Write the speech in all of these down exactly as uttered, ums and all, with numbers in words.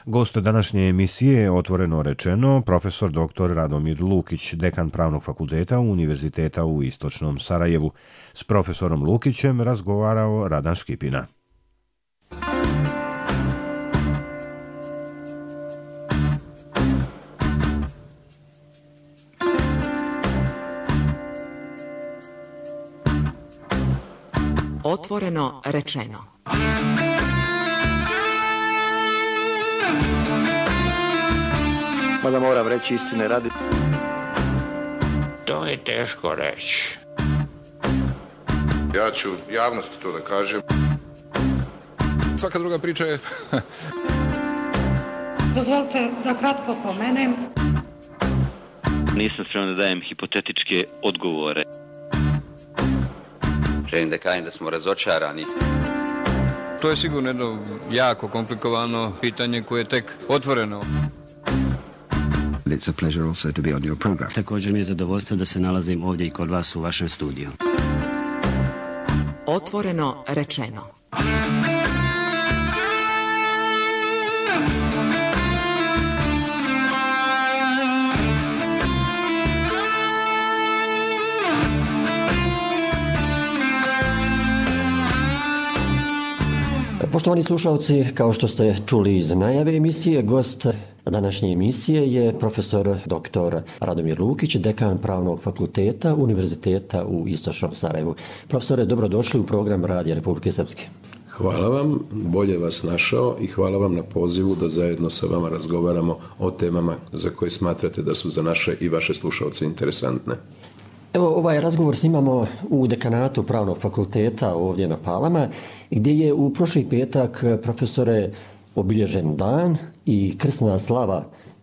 Gost današnje emisije Otvoreno rečeno, profesor doktor Radomir Lukić, dekan Pravnog fakulteta Univerziteta u Istočnom Sarajevu. S profesorom Lukićem razgovarao Radan Škipina. Otvoreno rečeno. Mada moram reći istine radi. To je teško reći. Ja ću javnosti to da kažem. Svaka druga priča je... Dozvolite da kratko pomenem. Nisam spreman da dajem hipotetičke odgovore. Želim da kažem da smo razočarani. To je sigurno jedno jako komplikovano pitanje koje je tek otvoreno. It's a pleasure also to be on your program. Također mi je zadovoljstvo da se nalazim ovdje i kod vas u vašem studiju. Otvoreno rečeno. Poštovani slušalci, kao što ste čuli iz najave emisije, gost današnje emisije je profesor doktor Radomir Lukić, dekan Pravnog fakulteta Univerziteta u Istočnom Sarajevu. Profesore, dobrodošli u program Radija Republike Srpske. Hvala vam, bolje vas našao i hvala vam na pozivu da zajedno sa vama razgovaramo o temama za koje smatrate da su za naše i vaše slušalce interesantne. Evo, ovaj razgovor snimamo u dekanatu Pravnog fakulteta ovdje na Palama, gdje je u prošli petak, profesore, obilježen dan i krsna slava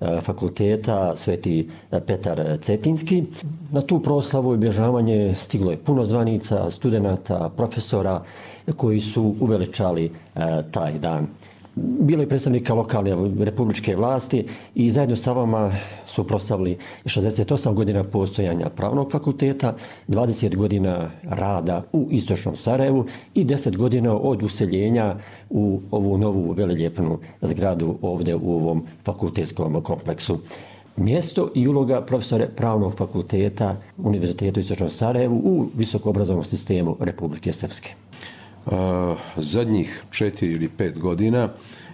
fakulteta Sveti Petar Cetinski. Na tu proslavu i obilježavanje stiglo je puno zvanica, studenata, profesora koji su uveličali taj dan. Bilo je predstavnika lokalne republičke vlasti i zajedno sa vama su proslavili šezdeset osam godina postojanja Pravnog fakulteta, dvadeset godina rada u Istočnom Sarajevu i deset godina od useljenja u ovu novu veliljepnu zgradu ovdje u ovom fakultetskom kompleksu. Mjesto i uloga profesore Pravnog fakulteta Univerziteta u Istočnom Sarajevu u visokoobrazovnom sistemu Republike Srpske. Uh, zadnjih četiri ili pet godina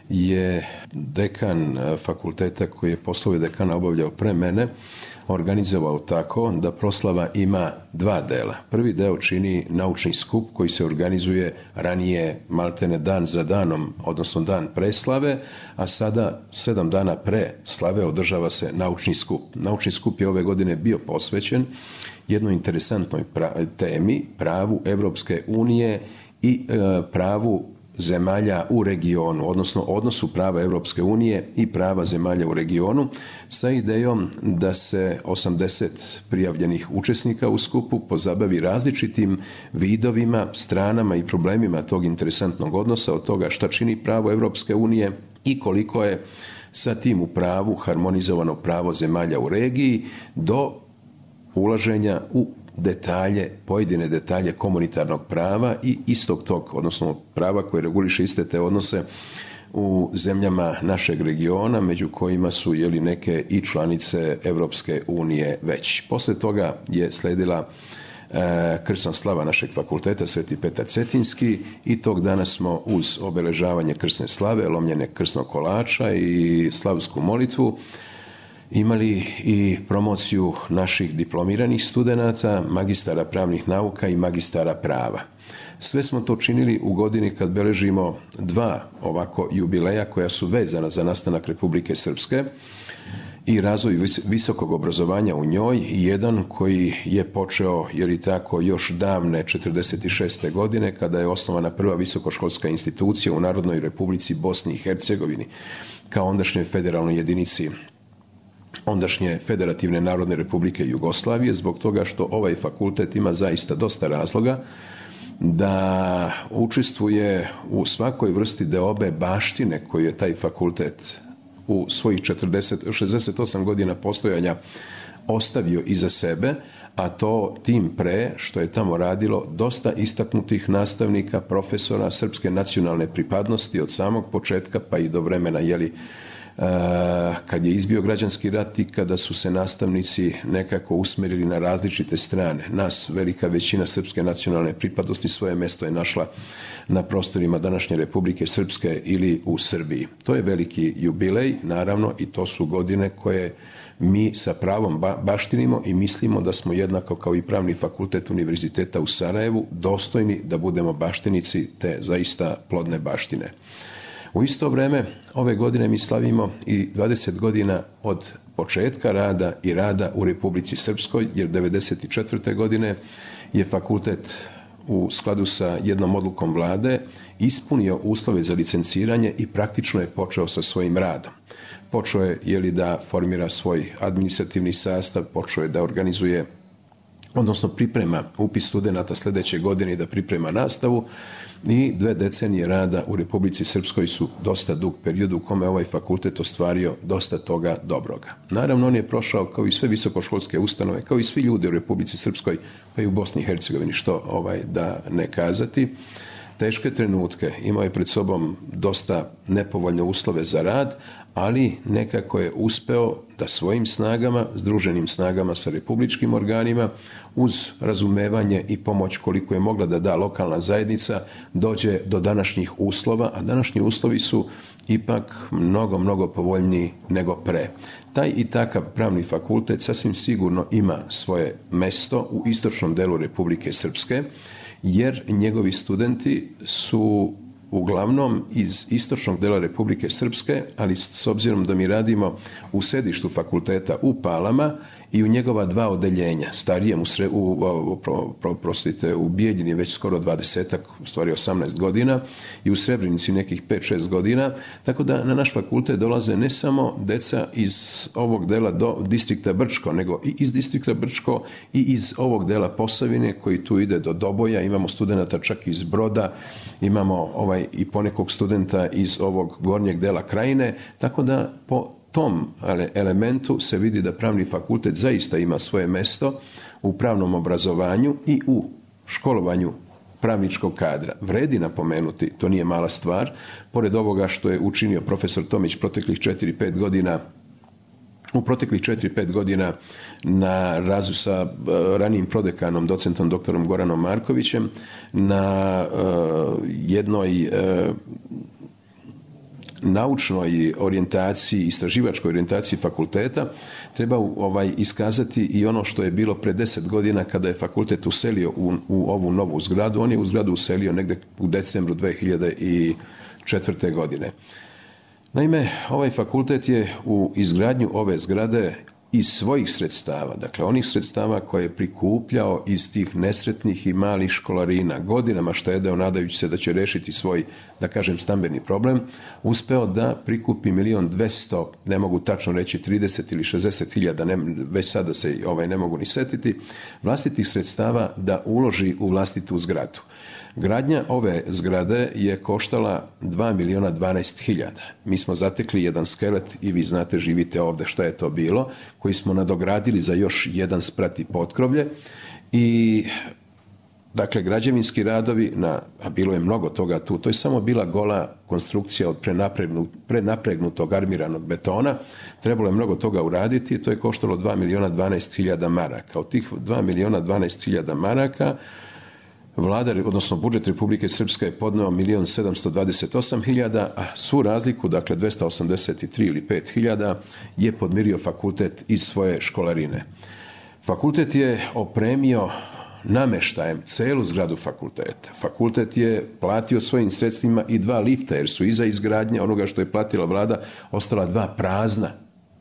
je dekan fakulteta koji je poslove dekana obavljao pre mene organizovao tako da proslava ima dva dela. Prvi deo čini naučni skup koji se organizuje ranije maltene dan za danom, odnosno dan pre slave, a sada sedam dana pre slave održava se naučni skup. Naučni skup je ove godine bio posvećen jednoj interesantnoj pra- temi, pravu Evropske unije i e, pravu zemalja u regionu, odnosno odnosu prava Evropske unije i prava zemalja u regionu, sa idejom da se osamdeset prijavljenih učesnika u skupu pozabavi različitim vidovima, stranama i problemima tog interesantnog odnosa, od toga šta čini pravo Evropske unije i koliko je sa tim u pravu harmonizovano pravo zemalja u regiji, do ulaženja u detalje, pojedine detalje komunitarnog prava i istog tog, odnosno prava koje reguliše iste te odnose u zemljama našeg regiona, među kojima su jeli neke i članice Evropske unije već. Posle toga je sledila e, krsna slava našeg fakulteta Sveti Petar Cetinski i tog dana smo uz obeležavanje krsne slave, lomljenje krsnog kolača i slavsku molitvu imali i promociju naših diplomiranih studenata, magistara pravnih nauka i magistara prava. Sve smo to činili u godini kad beležimo dva ovako jubileja koja su vezana za nastanak Republike Srpske i razvoj visokog obrazovanja u njoj i jedan koji je počeo, jer i tako, još davne četrdeset šeste godine kada je osnovana prva visokoškolska institucija u Narodnoj Republici Bosni i Hercegovini kao ondašnjoj federalnoj jedinici ondašnje Federativne Narodne Republike Jugoslavije, zbog toga što ovaj fakultet ima zaista dosta razloga da učestvuje u svakoj vrsti deobe baštine koju je taj fakultet u svojih četrdeset, šezdeset osam godina postojanja ostavio iza sebe, a to tim pre što je tamo radilo dosta istaknutih nastavnika, profesora srpske nacionalne pripadnosti od samog početka pa i do vremena jeli kad je izbio građanski rat i kada su se nastavnici nekako usmerili na različite strane. Nas, velika većina srpske nacionalne pripadnosti, svoje mjesto je našla na prostorima današnje Republike Srpske ili u Srbiji. To je veliki jubilej, naravno, i to su godine koje mi sa pravom baštinimo i mislimo da smo jednako kao i Pravni fakultet Univerziteta u Sarajevu dostojni da budemo baštinici te zaista plodne baštine. U isto vrijeme, ove godine mi slavimo i dvadeset godina od početka rada i rada u Republici Srpskoj, jer devedeset četvrte godine je fakultet u skladu sa jednom odlukom vlade ispunio uslove za licenciranje i praktično je počeo sa svojim radom. Počeo je, je li da formira svoj administrativni sastav, počeo je da organizuje, odnosno priprema upis studenata sljedeće godine i da priprema nastavu, i dve decenije rada u Republici Srpskoj su dosta dug period u kome ovaj fakultet ostvario dosta toga dobroga. Naravno, on je prošao kao i sve visokoškolske ustanove, kao i svi ljudi u Republici Srpskoj, pa i u Bosni i Hercegovini, što ovaj, da ne kazati, teške trenutke. Imao je pred sobom dosta nepovoljne uslove za rad, ali nekako je uspeo da svojim snagama, združenim snagama sa republičkim organima, uz razumevanje i pomoć koliko je mogla da da lokalna zajednica, dođe do današnjih uslova, a današnji uslovi su ipak mnogo, mnogo povoljniji nego pre. Taj i takav pravni fakultet sasvim sigurno ima svoje mesto u istočnom delu Republike Srpske, jer njegovi studenti su uglavnom iz istočnog dela Republike Srpske, ali s obzirom da mi radimo u sedištu fakulteta u Palama i u njegova dva odeljenja, starijem u, sre, u, pro, pro, prostite, u Bijeljini već skoro dvadesetak, u stvari osamnaest godina, i u Srebrenici nekih pet šest godina, tako da na naš fakultet dolaze ne samo deca iz ovog dela do distrikta Brčko, nego i iz distrikta Brčko i iz ovog dela Posavine koji tu ide do Doboja, imamo studenata čak iz Broda, imamo ovaj i ponekog studenta iz ovog gornjeg dela Krajine, tako da po tom elementu se vidi da pravni fakultet zaista ima svoje mesto u pravnom obrazovanju i u školovanju pravničkog kadra. Vredi napomenuti, to nije mala stvar, pored ovoga što je učinio profesor Tomić proteklih četiri pet godina, u proteklih četiri pet godina na razu sa uh, ranijim prodekanom, docentom doktorom Goranom Markovićem, na uh, jednoj uh, naučnoj orijentaciji, istraživačkoj orijentaciji fakulteta, treba ovaj, iskazati i ono što je bilo pre deset godina kada je fakultet uselio u, u ovu novu zgradu. On je u zgradu uselio negde u decembru dve hiljade četvrte. godine. Naime, ovaj fakultet je u izgradnju ove zgrade iz svojih sredstava, dakle onih sredstava koje je prikupljao iz tih nesretnih i malih školarina, godinama štedeo nadajući se da će rešiti svoj, da kažem, stambeni problem, uspeo da prikupi milion dvesta, ne mogu tačno reći trideset ili šezdeset hiljada, ne, već sada se ovaj, ne mogu ni setiti, vlastitih sredstava da uloži u vlastitu zgradu. Gradnja ove zgrade je koštala dva miliona dvanaest hiljada. Mi smo zatekli jedan skelet i vi znate, živite ovde šta je to bilo, koji smo nadogradili za još jedan sprat i potkrovlje i dakle građevinski radovi, na, a bilo je mnogo toga tu, to je samo bila gola konstrukcija od prenapregnut, prenapregnutog armiranog betona, trebalo je mnogo toga uraditi i to je koštalo dva miliona dvanaest hiljada maraka. Od tih dva miliona dvanaest hiljada maraka Vlada, odnosno budžet Republike Srpske je podneo milion sedamsto dvadeset osam hiljada, a svu razliku, dakle dvesta osamdeset tri ili pet hiljada, je podmirio fakultet iz svoje školarine. Fakultet je opremio nameštajem celu zgradu fakulteta. Fakultet je platio svojim sredstvima i dva lifta, jer su iza izgradnje onoga što je platila vlada ostala dva prazna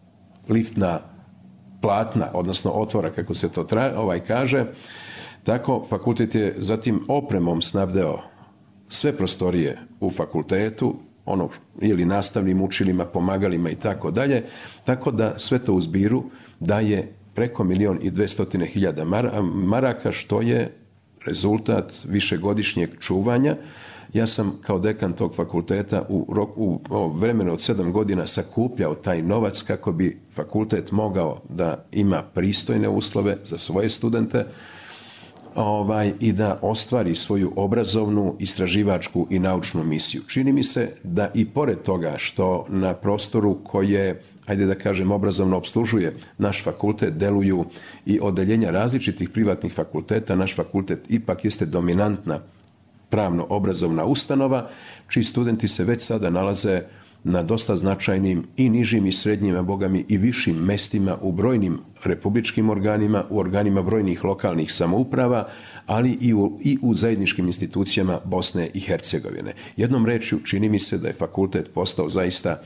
liftna platna, odnosno otvora, kako se to tra, ovaj kaže. Tako, fakultet je zatim opremom snabdeo sve prostorije u fakultetu, ono, ili nastavnim učilima, pomagalima i tako dalje, tako da sve to u zbiru daje preko milion i dvestotine hiljada maraka, što je rezultat višegodišnjeg čuvanja. Ja sam kao dekan tog fakulteta u, u, u vremenu od sedam godina sakupljao taj novac kako bi fakultet mogao da ima pristojne uslove za svoje studente, ovaj, i da ostvari svoju obrazovnu, istraživačku i naučnu misiju. Čini mi se da i pored toga što na prostoru koje, ajde da kažem, obrazovno obslužuje naš fakultet, deluju i odeljenja različitih privatnih fakulteta, naš fakultet ipak jeste dominantna pravno-obrazovna ustanova, čiji studenti se već sada nalaze na dosta značajnim i nižim i srednjim, a bogami i višim mestima u brojnim republičkim organima, u organima brojnih lokalnih samouprava, ali i u, i u zajedničkim institucijama Bosne i Hercegovine. Jednom rečju, čini mi se da je fakultet postao zaista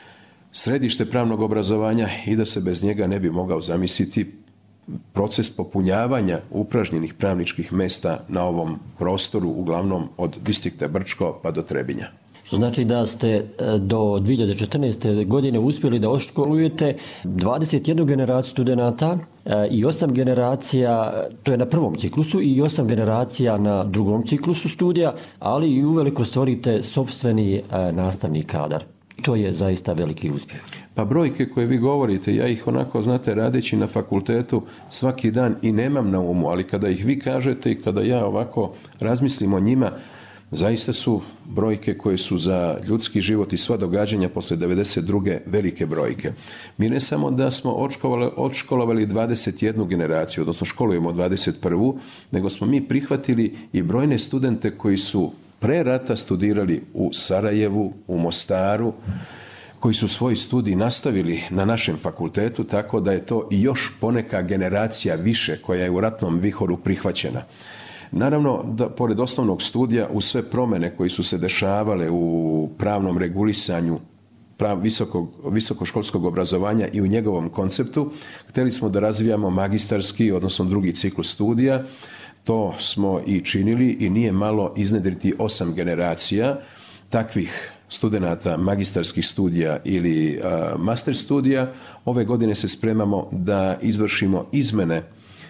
središte pravnog obrazovanja i da se bez njega ne bi mogao zamisliti proces popunjavanja upražnjenih pravničkih mesta na ovom prostoru, uglavnom od distrikta Brčko pa do Trebinja. Što znači da ste do dvije hiljade četrnaeste. godine uspjeli da oškolujete dvadeset jednu generaciju studenata i osam generacija, to je na prvom ciklusu, i osam generacija na drugom ciklusu studija, ali i uveliko stvorite sopstveni nastavni kadar. To je zaista veliki uspjeh. Pa brojke koje vi govorite, ja ih onako, znate, radeći na fakultetu svaki dan i nemam na umu, ali kada ih vi kažete i kada ja ovako razmislim o njima, zaista su brojke koje su za ljudski život i sva događanja posle devedeset druge velike brojke. Mi ne samo da smo odškolovali, odškolovali dvadeset jednu generaciju, odnosno školujemo dvadeset prvu, nego smo mi prihvatili i brojne studente koji su pre rata studirali u Sarajevu, u Mostaru, koji su svoj studij nastavili na našem fakultetu, tako da je to i još poneka generacija više koja je u ratnom vihoru prihvaćena. Naravno, da pored osnovnog studija, u sve promjene koje su se dešavale u pravnom regulisanju prav, visokog, visokoškolskog obrazovanja i u njegovom konceptu, htjeli smo da razvijamo magistarski, odnosno drugi ciklus studija. To smo i činili i nije malo iznedriti osam generacija takvih studenata magistarskih studija ili uh, master studija. Ove godine se spremamo da izvršimo izmene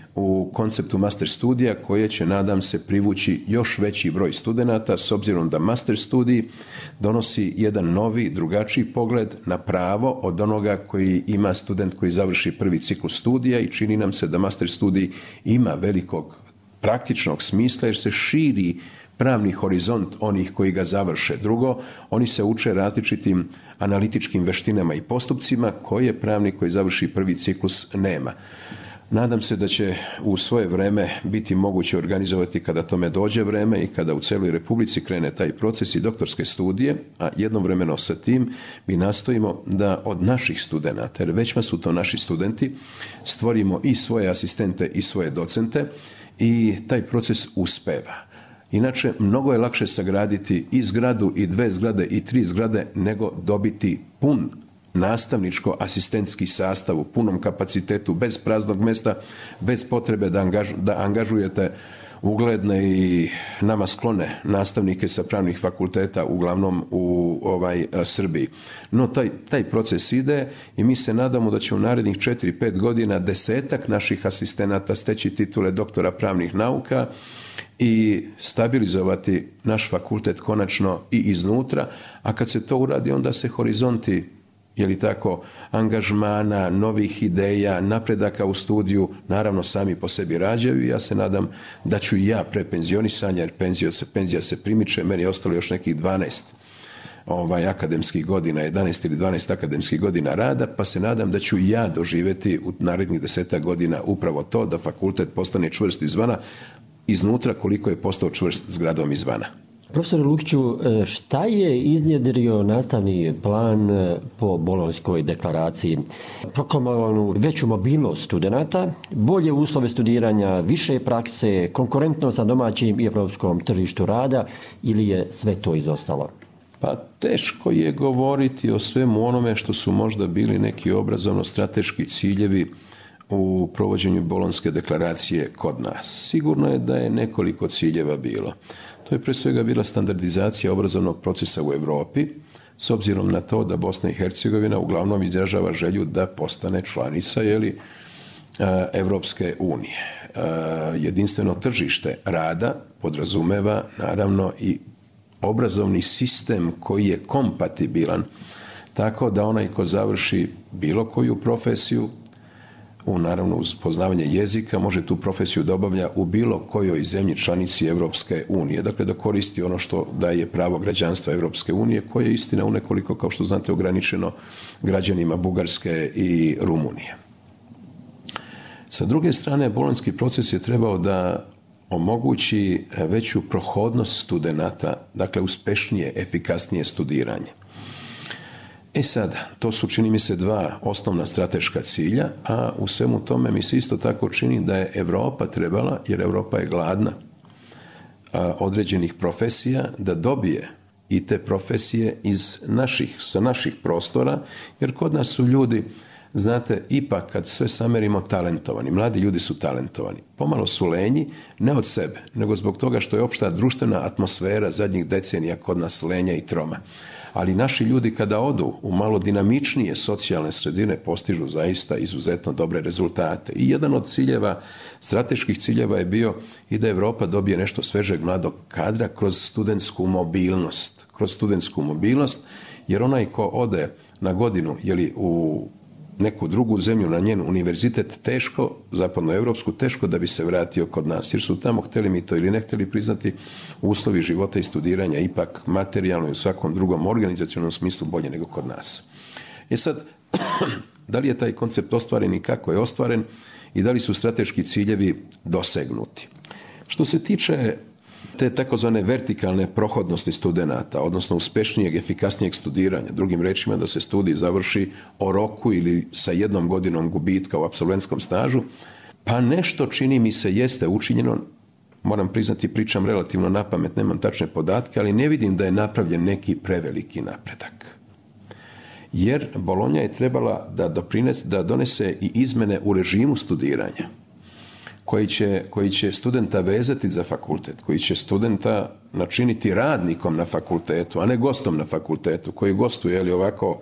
u konceptu master studija koje će, nadam se, privući još veći broj studenata, s obzirom da master studij donosi jedan novi, drugačiji pogled na pravo od onoga koji ima student koji završi prvi ciklus studija, i čini nam se da master studij ima velikog praktičnog smisla jer se širi pravni horizont onih koji ga završe. Drugo, oni se uče različitim analitičkim veštinama i postupcima koje pravnik koji završi prvi ciklus nema. Nadam se da će u svoje vreme biti moguće organizovati, kada tome dođe vreme i kada u celoj Republici krene taj proces, i doktorske studije, a jednovremeno sa tim mi nastojimo da od naših studenata, jer većma su to naši studenti, stvorimo i svoje asistente i svoje docente, i taj proces uspeva. Inače, mnogo je lakše sagraditi i zgradu i dve zgrade i tri zgrade nego dobiti pun nastavničko-asistentski sastav u punom kapacitetu, bez praznog mesta, bez potrebe da, angaž, da angažujete ugledne i nama sklone nastavnike sa pravnih fakulteta, uglavnom u ovaj, Srbiji. No, taj, taj proces ide i mi se nadamo da će u narednih četiri pet godina desetak naših asistenata steći titule doktora pravnih nauka i stabilizovati naš fakultet konačno i iznutra, a kad se to uradi, onda se horizonti, je li tako, angažmana, novih ideja, napredaka u studiju, naravno sami po sebi rađaju, i ja se nadam da ću i ja pre penzionisanja, jer penzija se, penzija se primiče, meni je ostalo još nekih dvanaest ovaj, akademskih godina, jedanaest ili dvanaest akademskih godina rada, pa se nadam da ću i ja doživjeti u narednih desetak godina upravo to, da fakultet postane čvrst izvana, iznutra koliko je postao čvrst zgradom izvana. Profesor Lukiću, šta je iznjedrio nastavni plan po Bolonjskoj deklaraciji? Proklamovanu veću mobilnost studenata, bolje uslove studiranja, više prakse, konkurentnost na domaćim i evropskom tržištu rada, ili je sve to izostalo? Pa teško je govoriti o svemu onome što su možda bili neki obrazovno-strateški ciljevi u provođenju Bolonjske deklaracije kod nas. Sigurno je da je nekoliko ciljeva bilo. To je pre svega bila standardizacija obrazovnog procesa u Europi, s obzirom na to da Bosna i Hercegovina uglavnom izražava želju da postane članica, jeli, Evropske unije. Jedinstveno tržište rada podrazumeva naravno i obrazovni sistem koji je kompatibilan, tako da onaj ko završi bilo koju profesiju u naravno uz poznavanje jezika, može tu profesiju da obavlja u bilo kojoj zemlji članici Europske unije. Dakle, da koristi ono što daje pravo građanstva Europske unije, koje je istina u nekoliko, kao što znate, ograničeno građanima Bugarske i Rumunije. Sa druge strane, bolonjski proces je trebao da omogući veću prohodnost studenata, dakle uspešnije, efikasnije studiranje. E sad, to su, čini mi se, dva osnovna strateška cilja, a u svemu tome mi se isto tako čini da je Europa trebala, jer Europa je gladna a, određenih profesija, da dobije i te profesije iz naših, sa naših prostora, jer kod nas su ljudi, znate, ipak kad sve samerimo, talentovani. Mladi ljudi su talentovani. Pomalo su lenji, ne od sebe, nego zbog toga što je opšta društvena atmosfera zadnjih decenija kod nas lenja i troma. Ali naši ljudi kada odu u malo dinamičnije socijalne sredine postižu zaista izuzetno dobre rezultate. I jedan od ciljeva, strateških ciljeva je bio i da Europa dobije nešto svežeg mladog kadra kroz studentsku mobilnost. Kroz studentsku mobilnost, jer onaj ko ode na godinu jeli, u neku drugu zemlju, na njen univerzitet, teško, zapadnoevropsku, teško da bi se vratio kod nas, jer su tamo, hteli mi to ili ne hteli priznati, uslovi života i studiranja ipak materijalno i u svakom drugom organizacionalnom smislu bolje nego kod nas. E sad, da li je taj koncept ostvaren i kako je ostvaren i da li su strateški ciljevi dosegnuti? Što se tiče te takozvane vertikalne prohodnosti studenata, odnosno uspešnijeg, efikasnijeg studiranja, drugim rečima da se studij završi o roku ili sa jednom godinom gubitka u apsolventskom stažu, pa nešto, čini mi se, jeste učinjeno. Moram priznati, pričam relativno napamet, nemam tačne podatke, ali ne vidim da je napravljen neki preveliki napredak. Jer Bolonja je trebala da doprinese, da donese i izmene u režimu studiranja, koji će, koji će studenta vezati za fakultet, koji će studenta načiniti radnikom na fakultetu, a ne gostom na fakultetu, koji gostuje, jeli, ovako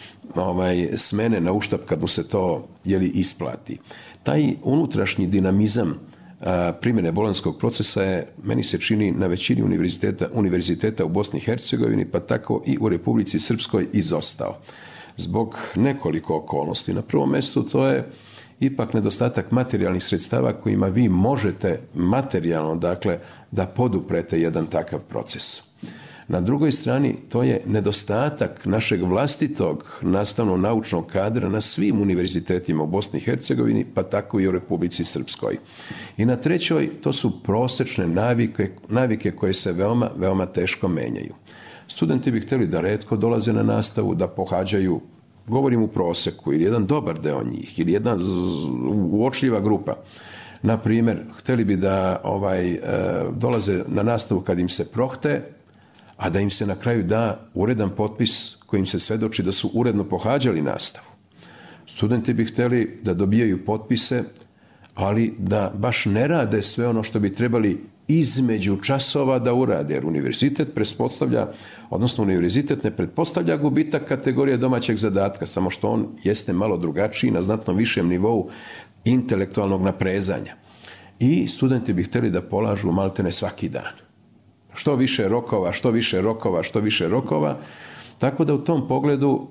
ovaj, smene na uštap kad mu se to, jeli, isplati. Taj unutrašnji dinamizam a, primjene bolonjskog procesa je, meni se čini, na većini univerziteta, univerziteta u Bosni i Hercegovini, pa tako i u Republici Srpskoj izostao. Zbog nekoliko okolnosti. Na prvom mjestu to je ipak nedostatak materijalnih sredstava kojima vi možete materijalno, dakle, da poduprete jedan takav proces. Na drugoj strani, to je nedostatak našeg vlastitog nastavno-naučnog kadra na svim univerzitetima u Bosni i Hercegovini, pa tako i u Republici Srpskoj. I na trećoj, to su prosječne navike, navike koje se veoma, veoma teško menjaju. Studenti bi htjeli da retko dolaze na nastavu, da pohađaju, govorim u proseku, ili jedan dobar deo njih, ili jedna uočljiva grupa. Na primjer, htjeli bi da ovaj, e, dolaze na nastavu kad im se prohte, a da im se na kraju da uredan potpis kojim se svedoči da su uredno pohađali nastavu. Studenti bi htjeli da dobijaju potpise, ali da baš ne rade sve ono što bi trebali između časova da urade, jer univerzitet pretpostavlja, odnosno univerzitet ne pretpostavlja gubitak kategorije domaćeg zadatka, samo što on jeste malo drugačiji, na znatno višem nivou intelektualnog naprezanja. I studenti bi htjeli da polažu maltene svaki dan. Što više rokova, što više rokova, što više rokova, tako da u tom pogledu,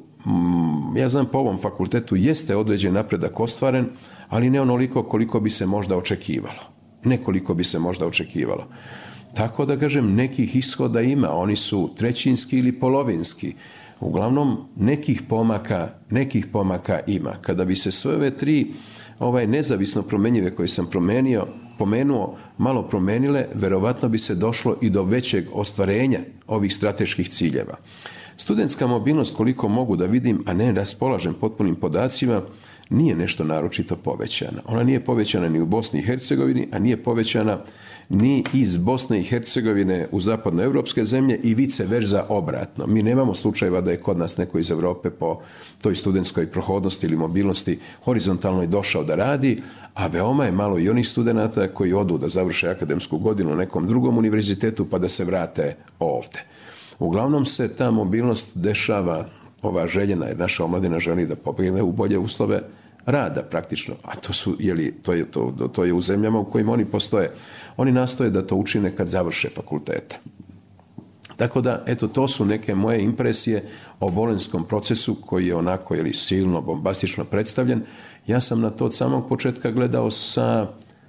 ja znam, po ovom fakultetu jeste određen napredak ostvaren, ali ne onoliko koliko bi se možda očekivalo. Nekoliko bi se možda očekivalo. Tako da, kažem, nekih ishoda ima, oni su trećinski ili polovinski. Uglavnom, nekih pomaka, nekih pomaka ima. Kada bi se sve ove tri ovaj, nezavisno promenjive koje sam promenio, pomenuo, malo promenile, verovatno bi se došlo i do većeg ostvarenja ovih strateških ciljeva. Studentska mobilnost, koliko mogu da vidim, a ne raspolažem potpunim podacima, nije nešto naročito povećana. Ona nije povećana ni u Bosni i Hercegovini, a nije povećana ni iz Bosne i Hercegovine u zapadnoevropske zemlje i vice versa obratno. Mi nemamo slučajeva da je kod nas neko iz Europe po toj studentskoj prohodnosti ili mobilnosti horizontalno i došao da radi, a veoma je malo i onih studenata koji odu da završe akademsku godinu u nekom drugom univerzitetu pa da se vrate ovdje. Uglavnom se ta mobilnost dešava, ova željena, jer naša omladina želi da pobjegne u bolje uslove rada praktično, a to su, jeli, to je, to, to je u zemljama u kojima oni postoje. Oni nastoje da to učine kad završe fakultete. Tako da, eto, to su neke moje impresije o bolonjskom procesu koji je onako ili silno, bombastično predstavljen. Ja sam na to od samog početka gledao sa,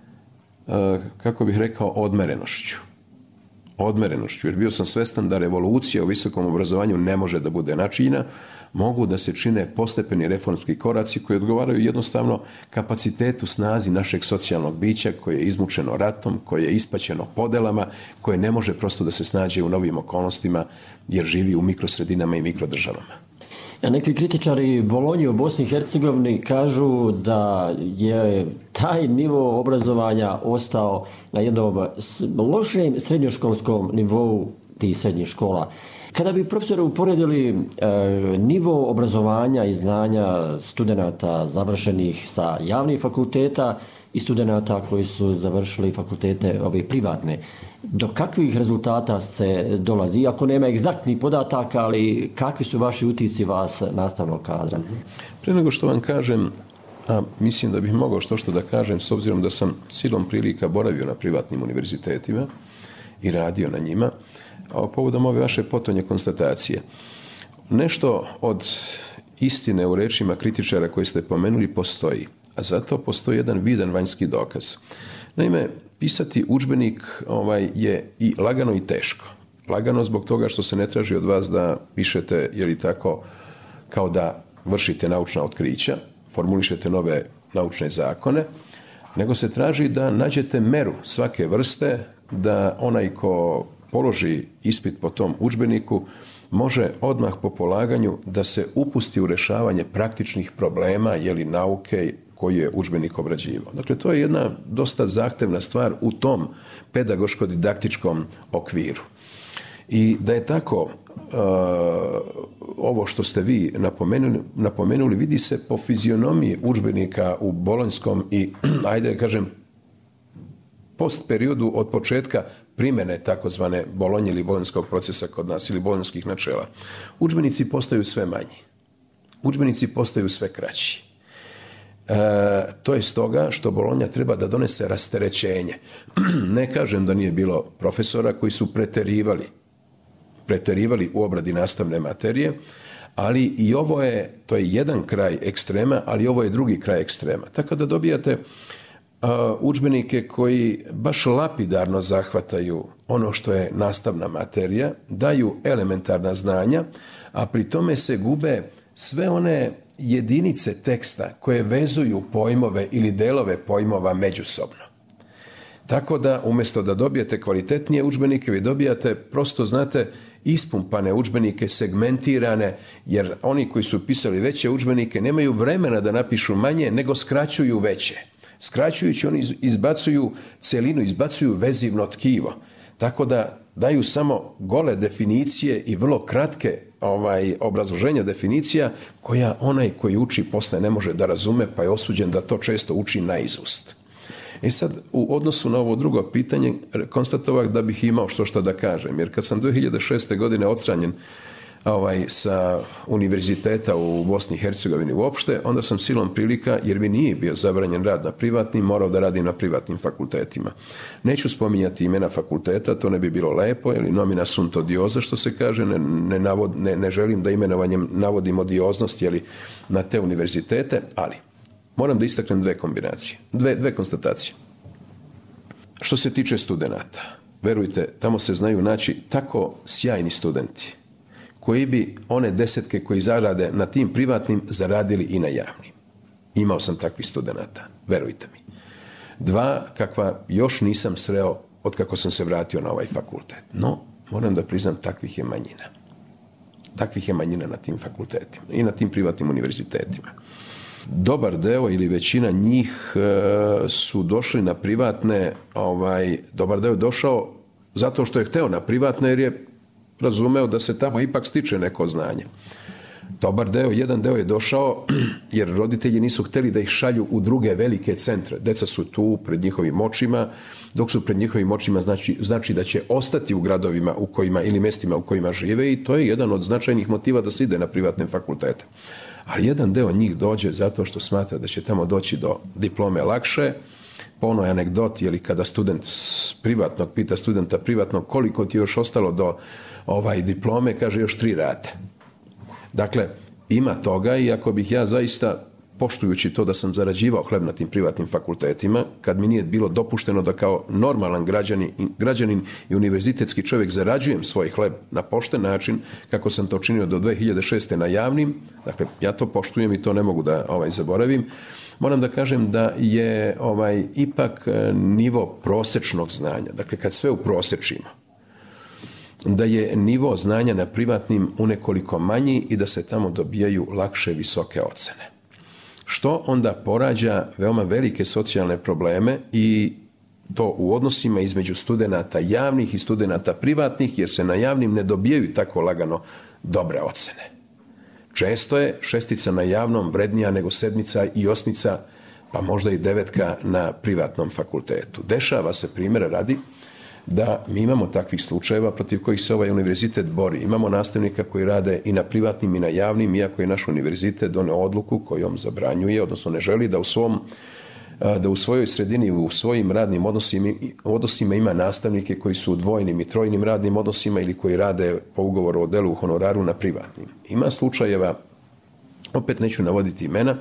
kako bih rekao, odmerenošću. Odmerenošću, jer bio sam svestan da revolucija u visokom obrazovanju ne može da bude načinjena, mogu da se čine postepeni reformski koraci koji odgovaraju jednostavno kapacitetu, snazi našeg socijalnog bića koje je izmučeno ratom, koje je ispaćeno podelama, koje ne može prosto da se snađe u novim okolnostima jer živi u mikrosredinama i mikrodržavama. A neki kritičari Bolonje u Bosni i Hercegovini kažu da je taj nivo obrazovanja ostao na jednom lošem srednjoškolskom nivou tih srednjih škola. Kada bi profesori uporedili e, nivo obrazovanja i znanja studenata završenih sa javnih fakulteta i studenata koji su završili fakultete ove privatne, do kakvih rezultata se dolazi? Iako nema egzaktnih podataka, ali kakvi su vaši utisci vas nastavnog kadra? Pre nego što vam kažem, a mislim da bih mogao što što da kažem, s obzirom da sam silom prilika boravio na privatnim univerzitetima i radio na njima, a povodom ove vaše potonje konstatacije. Nešto od istine u rečima kritičara koji ste pomenuli postoji, a zato postoji jedan vidan vanjski dokaz. Naime, pisati udžbenik ovaj, je i lagano i teško. Lagano zbog toga što se ne traži od vas da pišete, jer i tako, kao da vršite naučna otkrića, formulišete nove naučne zakone, nego se traži da nađete meru svake vrste, da onaj ko položi ispit po tom udžbeniku može odmah po polaganju da se upusti u rješavanje praktičnih problema jeli nauke koju je udžbenik obrađivao. Dakle, to je jedna dosta zahtevna stvar u tom pedagoško-didaktičkom okviru. I da je tako, uh, ovo što ste vi napomenuli, napomenuli vidi se po fizionomiji udžbenika u bolonjskom i, ajde da kažem, post periodu od početka primjene takozvane bolonje ili bolonjskog procesa kod nas ili bolonjskih načela. Udžbenici postaju sve manji. Udžbenici postaju sve kraći. E, to je stoga što Bolonja treba da donese rasterećenje. Ne kažem da nije bilo profesora koji su preterivali, preterivali u obradi nastavne materije, ali i ovo je, to je jedan kraj ekstrema, ali ovo je drugi kraj ekstrema. Tako da dobijate Uh, udžbenike koji baš lapidarno zahvataju ono što je nastavna materija, daju elementarna znanja, a pri tome se gube sve one jedinice teksta koje vezuju pojmove ili delove pojmova međusobno. Tako da umjesto da dobijete kvalitetnije udžbenike, vi dobijate prosto, znate, ispumpane udžbenike, segmentirane, jer oni koji su pisali veće udžbenike nemaju vremena da napišu manje, nego skraćuju veće. Skraćujući, oni izbacuju celinu, izbacuju vezivno tkivo. Tako da daju samo gole definicije i vrlo kratke ovaj, obrazloženja definicija koja onaj koji uči posle ne može da razume, pa je osuđen da to često uči naizust. E sad, u odnosu na ovo drugo pitanje, konstatovah da bih imao što što da kažem, jer kad sam dve hiljade šeste. godine odstranjen ovaj, sa univerziteta u Bosni i Hercegovini uopšte, onda sam silom prilika, jer mi nije bio zabranjen rad na privatnim, morao da radim na privatnim fakultetima. Neću spominjati imena fakulteta, to ne bi bilo lepo, ili nomina sunt odiosa, što se kaže, ne, ne, navod, ne, ne želim da imenovanjem navodim odioznost jeli, na te univerzitete, ali moram da istaknem dve kombinacije, dve, dve konstatacije. Što se tiče studenata, verujte, tamo se znaju naći tako sjajni studenti, koji bi one desetke koji zarade na tim privatnim zaradili i na javnim. Imao sam takvih studenata, verujte mi. Dva, kakva još nisam sreo od kako sam se vratio na ovaj fakultet. No, moram da priznam, takvih je manjina. Takvih je manjina na tim fakultetima i na tim privatnim univerzitetima. Dobar deo ili većina njih e, su došli na privatne, ovaj, dobar deo je došao zato što je hteo na privatne jer je razumeo da se tamo ipak stiče neko znanje. Dobar deo, jedan deo je došao jer roditelji nisu htjeli da ih šalju u druge velike centre. Deca su tu pred njihovim očima, dok su pred njihovim očima znači, znači da će ostati u gradovima u kojima ili mjestima u kojima žive i to je jedan od značajnih motiva da se ide na privatne fakultete. Ali jedan deo njih dođe zato što smatra da će tamo doći do diplome lakše. Po onoj anegdoti, ili kada student privatnog pita studenta privatnog koliko ti je još ostalo do ovaj, diplome, kaže još tri rate. Dakle, ima toga i ako bih ja zaista, poštujući to da sam zarađivao hleb na tim privatnim fakultetima, kad mi nije bilo dopušteno da kao normalan građanin, građanin i univerzitetski čovjek zarađujem svoj hleb na pošten način, kako sam to činio do dvije hiljade šeste. na javnim, dakle, ja to poštujem i to ne mogu da ovaj, zaboravim, moram da kažem da je ovaj, ipak nivo prosječnog znanja, dakle, kad sve uprosječimo, da je nivo znanja na privatnim unekoliko manji i da se tamo dobijaju lakše visoke ocene. Što onda porađa veoma velike socijalne probleme i to u odnosima između studenata javnih i studenata privatnih, jer se na javnim ne dobijaju tako lagano dobre ocene. Često je šestica na javnom vrednija nego sedmica i osmica, pa možda i devetka na privatnom fakultetu. Dešava se, primjera radi, da mi imamo takvih slučajeva protiv kojih se ovaj univerzitet bori. Imamo nastavnika koji rade i na privatnim i na javnim, iako je naš univerzitet doneo odluku kojom zabranjuje, odnosno ne želi da u svom da u svojoj sredini, u svojim radnim odnosima, odnosima ima nastavnike koji su u dvojnim i trojnim radnim odnosima ili koji rade po ugovoru o delu u honoraru na privatnim. Ima slučajeva, opet neću navoditi imena,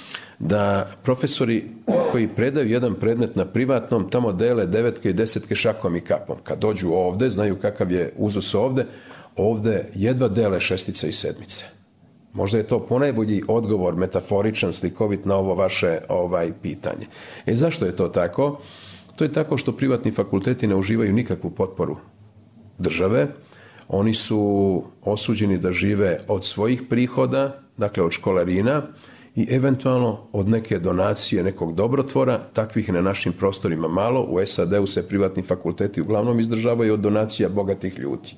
da profesori koji predaju jedan predmet na privatnom tamo dele devetke i desetke šakom i kapom. Kad dođu ovde, znaju kakav je uzus ovde, ovde jedva dele šestice i sedmice. Možda je to ponajbolji odgovor, metaforičan, slikovit na ovo vaše ovaj, pitanje. E zašto je to tako? To je tako što privatni fakulteti ne uživaju nikakvu potporu države. Oni su osuđeni da žive od svojih prihoda, dakle od školarina, i eventualno od neke donacije nekog dobrotvora, takvih na našim prostorima malo. U S A D-u se privatni fakulteti uglavnom izdržavaju od donacija bogatih ljudi.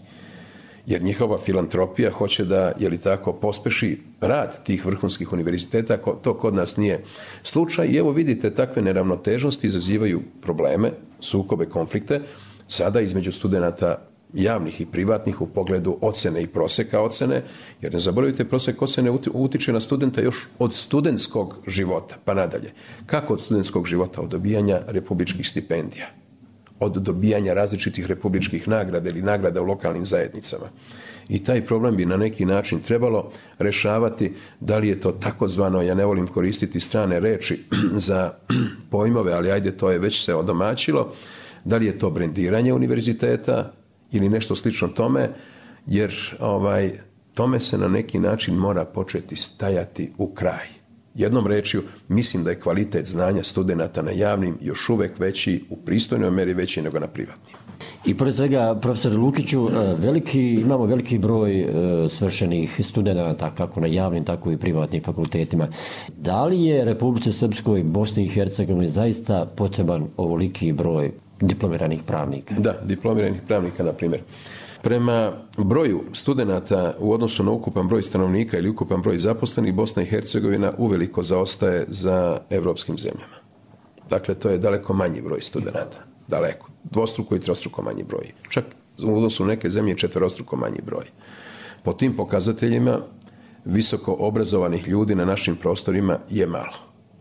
Jer njihova filantropija hoće da, je li tako, pospeši rad tih vrhunskih univerziteta, to kod nas nije slučaj. I evo vidite, takve neravnotežnosti izazivaju probleme, sukobe, konflikte, sada između studenata javnih i privatnih u pogledu ocene i proseka ocene, jer ne zaboravite, prosek ocene utiče na studenta još od studentskog života, pa nadalje. Kako od studentskog života? Od dobijanja republičkih stipendija, od dobijanja različitih republičkih nagrada ili nagrada u lokalnim zajednicama. I taj problem bi na neki način trebalo rešavati. Da li je to takozvano, ja ne volim koristiti strane reči za pojmove, ali ajde, to je već se odomaćilo, da li je to brendiranje univerziteta ili nešto slično tome, jer ovaj, tome se na neki način mora početi stajati u kraj. Jednom rečju, mislim da je kvalitet znanja studenata na javnim još uvek veći, u pristojnoj meri veći nego na privatnim. I pored svega, profesor Lukiću, veliki, imamo veliki broj svršenih studenata kako na javnim, tako i privatnim fakultetima. Da li je Republici Srpskoj, Bosni i Hercegovini zaista potreban ovoliki broj diplomiranih pravnika? Da, diplomiranih pravnika, na primjer. Prema broju studenata u odnosu na ukupan broj stanovnika ili ukupan broj zaposlenih, Bosna i Hercegovina uveliko zaostaje za evropskim zemljama. Dakle, to je daleko manji broj studenata. Daleko. Dvostruko i trostruko manji broj. Čak u odnosu neke zemlje četverostruko manji broj. Po tim pokazateljima visoko obrazovanih ljudi na našim prostorima je malo.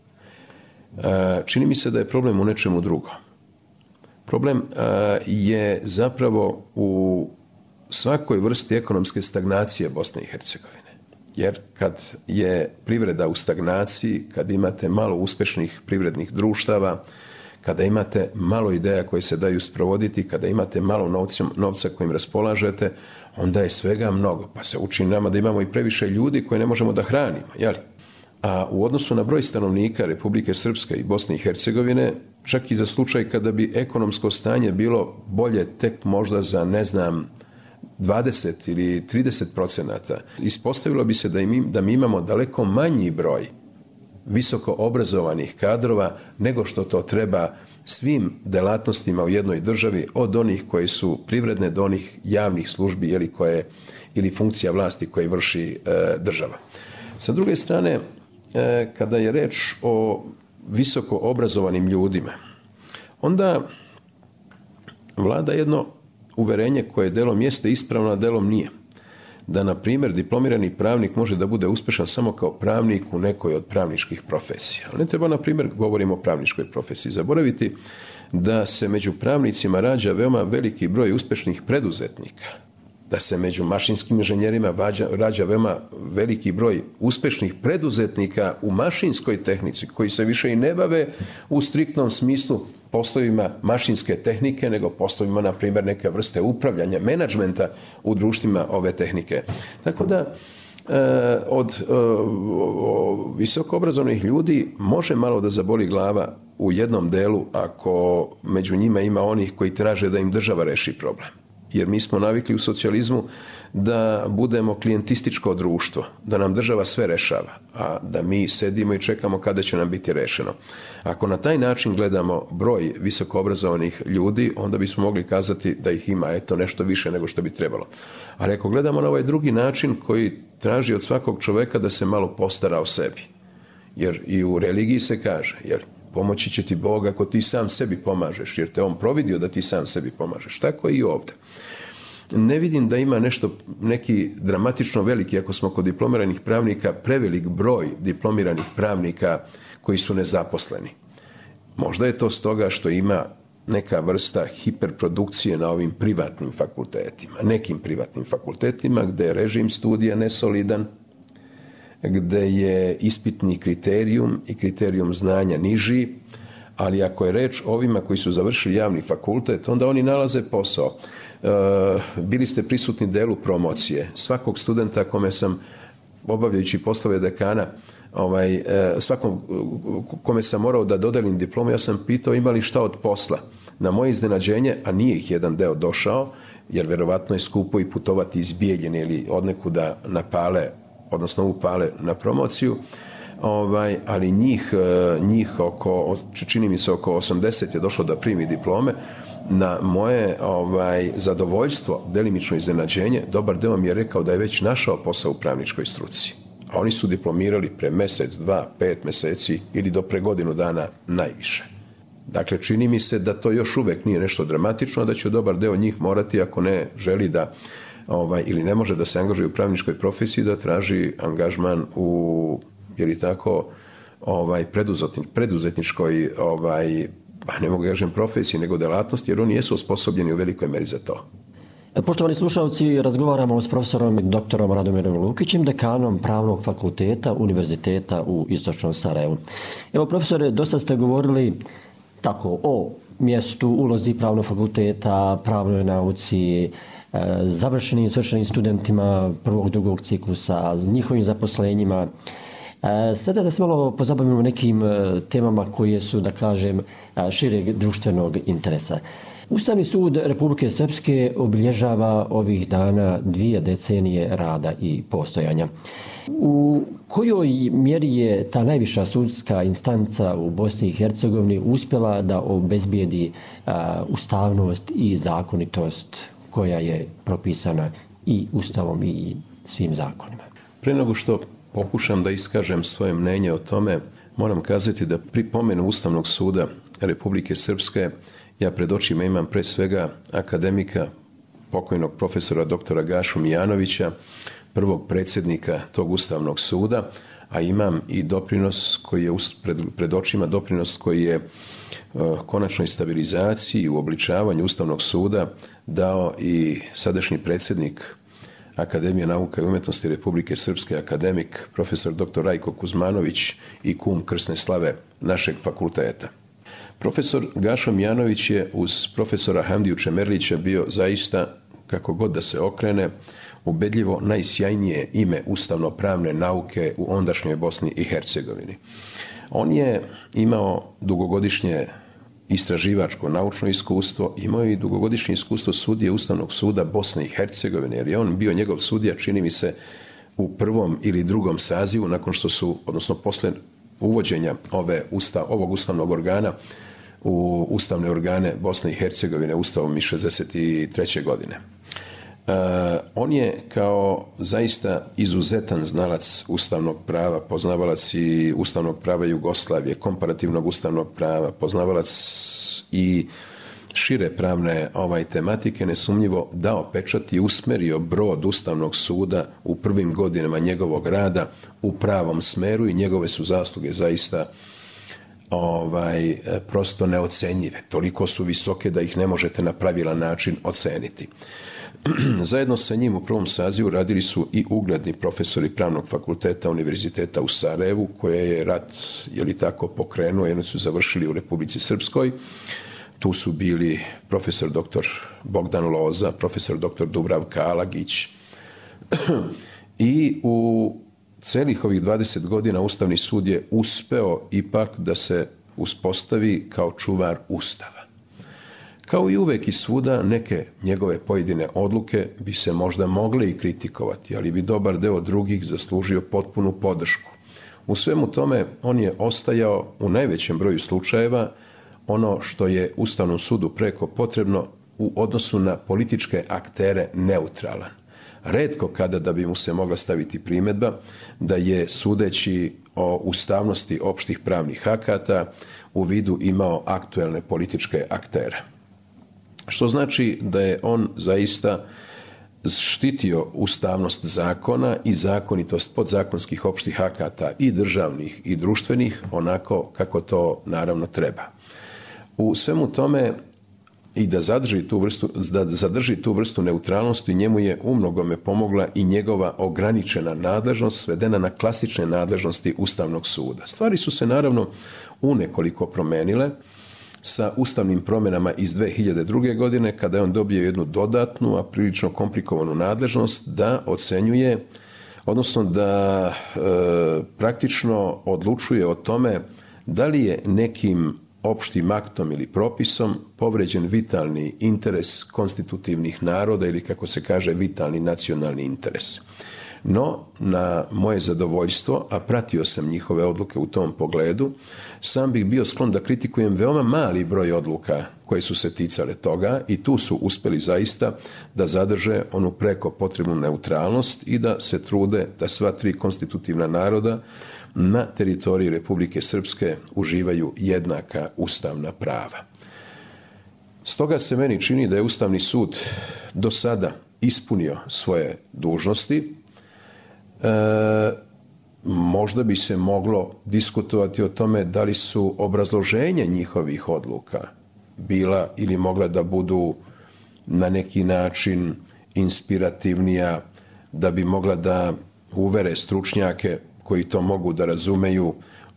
Čini mi se da je problem u nečemu drugom. Problem je zapravo u svakoj vrsti ekonomske stagnacije Bosne i Hercegovine. Jer kad je privreda u stagnaciji, kad imate malo uspešnih privrednih društava, kada imate malo ideja koje se daju sprovoditi, kada imate malo novca, novca kojim raspolažete, onda je svega mnogo. Pa se učini nama da imamo i previše ljudi koje ne možemo da hranimo. Jel? A u odnosu na broj stanovnika Republike Srpske i Bosne i Hercegovine, čak i za slučaj kada bi ekonomsko stanje bilo bolje tek možda za, ne znam, dvadeset ili trideset procenata, ispostavilo bi se da, im, da mi imamo daleko manji broj visoko obrazovanih kadrova nego što to treba svim delatnostima u jednoj državi, od onih koje su privredne do onih javnih službi ili, koje, ili funkcija vlasti koje vrši e, država. Sa druge strane, e, kada je reč o visoko obrazovanim ljudima, onda vlada jedno uverenje koje delom jeste ispravno, a delom nije. Da, na primjer, diplomirani pravnik može da bude uspešan samo kao pravnik u nekoj od pravničkih profesija. Ali ne treba, na primjer, govorimo o pravničkoj profesiji, zaboraviti da se među pravnicima rađa veoma veliki broj uspešnih preduzetnika. da se među mašinskim inženjerima rađa veoma veliki broj uspešnih preduzetnika u mašinskoj tehnici, koji se više i ne bave u striktnom smislu poslovima mašinske tehnike, nego poslovima, na primjer, neke vrste upravljanja, menadžmenta u društvima ove tehnike. Tako da od visoko obrazovnih ljudi može malo da zaboli glava u jednom delu ako među njima ima onih koji traže da im država reši problem. Jer mi smo navikli u socijalizmu da budemo klijentističko društvo, da nam država sve rešava, a da mi sedimo i čekamo kada će nam biti rešeno. Ako na taj način gledamo broj visoko obrazovanih ljudi, onda bismo mogli kazati da ih ima eto nešto više nego što bi trebalo. Ali ako gledamo na ovaj drugi način koji traži od svakog čoveka da se malo postara o sebi, jer i u religiji se kaže, jer pomoći će ti Bog ako ti sam sebi pomažeš, jer te on providio da ti sam sebi pomažeš. Tako i ovdje. Ne vidim da ima nešto, neki dramatično veliki, ako smo kod diplomiranih pravnika, prevelik broj diplomiranih pravnika koji su nezaposleni. Možda je to stoga što ima neka vrsta hiperprodukcije na ovim privatnim fakultetima, nekim privatnim fakultetima gdje je režim studija nesolidan, gdje je ispitni kriterijum i kriterijum znanja niži, ali ako je reč o ovima koji su završili javni fakultet, onda oni nalaze posao. E, bili ste prisutni delu promocije. Svakog studenta kome sam, obavljajući poslove dekana, ovaj, e, svakom kome sam morao da dodelim diplomu, ja sam pitao ima li šta od posla. Na moje iznenađenje, a nije ih jedan deo došao, jer verovatno je skupo i putovati iz Bijeljine ili odnekuda na Pale, odnosno u Pale na promociju, ovaj, ali njih, njih oko, čini mi se oko osamdeset je došlo da primi diplome. Na moje ovaj, zadovoljstvo, delimično iznenađenje, dobar deo mi je rekao da je već našao posao u pravničkoj struci. A oni su diplomirali pre mesec, dva, pet meseci ili do pre godinu dana najviše. Dakle, čini mi se da to još uvek nije nešto dramatično, da će dobar deo njih morati, ako ne želi da ovaj, ili ne može da se angažuje u pravničkoj profesiji, da traži angažman u, jer i tako, ovaj, preduzetničkoj, ovaj, pa ne mogu kažem profesiji, nego delatnosti, jer oni jesu osposobljeni u velikoj meri za to. Poštovani slušalci, razgovaramo s profesorom i doktorom Radomirom Lukićem, dekanom Pravnog fakulteta Univerziteta u Istočnom Sarajevu. Evo, profesore, dosta ste govorili tako o mjestu, ulozi Pravnog fakulteta, pravnoj nauci, završenim i svršenim studentima prvog, drugog ciklusa, njihovim zaposlenjima. Sada da se malo pozabavimo nekim temama koje su, da kažem, šireg društvenog interesa. Ustavni sud Republike Srpske obilježava ovih dana dvije decenije rada i postojanja. U kojoj mjeri je ta najviša sudska instanca u Bosni i Hercegovini uspjela da obezbijedi a, ustavnost i zakonitost koja je propisana i Ustavom i svim zakonima? Pre nego što pokušam da iskažem svoje mnenje o tome, moram kazati da pri pomenu Ustavnog suda Republike Srpske ja pred očima imam pre svega akademika, pokojnog profesora doktora Gašu Mijanovića, prvog predsjednika tog Ustavnog suda, a imam i doprinos koji je pred, pred očima, doprinos koji je uh, konačnoj stabilizaciji i uobličavanju Ustavnog suda dao i sadašnji predsjednik Akademije nauka i umjetnosti Republike Srpske, akademik profesor doktor Rajko Kuzmanović i kum krsne slave našeg fakulteta. Profesor Gašo Mijanović je uz profesora Hamdiju Čemerlića bio zaista, kako god da se okrene, ubedljivo najsjajnije ime ustavno-pravne nauke u ondašnjoj Bosni i Hercegovini. On je imao dugogodišnje istraživačko naučno iskustvo, imao je i dugogodišnje iskustvo sudije Ustavnog suda Bosne i Hercegovine, jer je on bio njegov sudija, čini mi se, u prvom ili drugom sazivu, nakon što su, odnosno posle uvođenja ove usta, ovog ustavnog organa u ustavne organe Bosne i Hercegovine Ustavom iz šezdeset treće godine. Uh, on je kao zaista izuzetan znalac ustavnog prava, poznavalac i ustavnog prava Jugoslavije, komparativnog ustavnog prava, poznavalac i šire pravne ovaj tematike, nesumnjivo dao pečat i usmerio brod Ustavnog suda u prvim godinama njegovog rada u pravom smeru i njegove su zasluge zaista ovaj, prosto neocenjive. Toliko su visoke da ih ne možete na pravilan način oceniti. Zajedno sa njim u prvom sazivu radili su i ugledni profesori Pravnog fakulteta Univerziteta u Sarajevu, koje je rat, je li tako, pokrenuo, jedno su završili u Republici Srpskoj. Tu su bili profesor doktor Bogdan Loza, profesor doktor Dubravka Alagić. I u celih ovih dvadeset godina Ustavni sud je uspeo ipak da se uspostavi kao čuvar Ustava. Kao i uvek i svuda, neke njegove pojedine odluke bi se možda mogle i kritikovati, ali bi dobar deo drugih zaslužio potpunu podršku. U svemu tome on je ostajao u najvećem broju slučajeva ono što je Ustavnom sudu preko potrebno u odnosu na političke aktere neutralan. Retko kada da bi mu se mogla staviti primjedba da je, sudeći o ustavnosti opštih pravnih akata, u vidu imao aktuelne političke aktere. Što znači da je on zaista štitio ustavnost zakona i zakonitost podzakonskih opštih akata i državnih i društvenih onako kako to naravno treba. U svemu tome i da zadrži tu vrstu, da zadrži tu vrstu neutralnosti, njemu je umnogome pomogla i njegova ograničena nadležnost svedena na klasične nadležnosti Ustavnog suda. Stvari su se naravno unekoliko promenile sa ustavnim promjenama iz dve hiljade druge. godine, kada je on dobio jednu dodatnu, a prilično komplikovanu nadležnost da ocenjuje, odnosno da e, praktično odlučuje o tome da li je nekim opštim aktom ili propisom povređen vitalni interes konstitutivnih naroda ili, kako se kaže, vitalni nacionalni interes. No, na moje zadovoljstvo, a pratio sam njihove odluke u tom pogledu, sam bih bio sklon da kritikujem veoma mali broj odluka koje su se ticale toga i tu su uspeli zaista da zadrže onu preko potrebnu neutralnost i da se trude da sva tri konstitutivna naroda na teritoriji Republike Srpske uživaju jednaka ustavna prava. Stoga se meni čini da je Ustavni sud do sada ispunio svoje dužnosti. E, možda bi se moglo diskutovati o tome da li su obrazloženja njihovih odluka bila ili mogla da budu na neki način inspirativnija, da bi mogla da uvere stručnjake koji to mogu da razumeju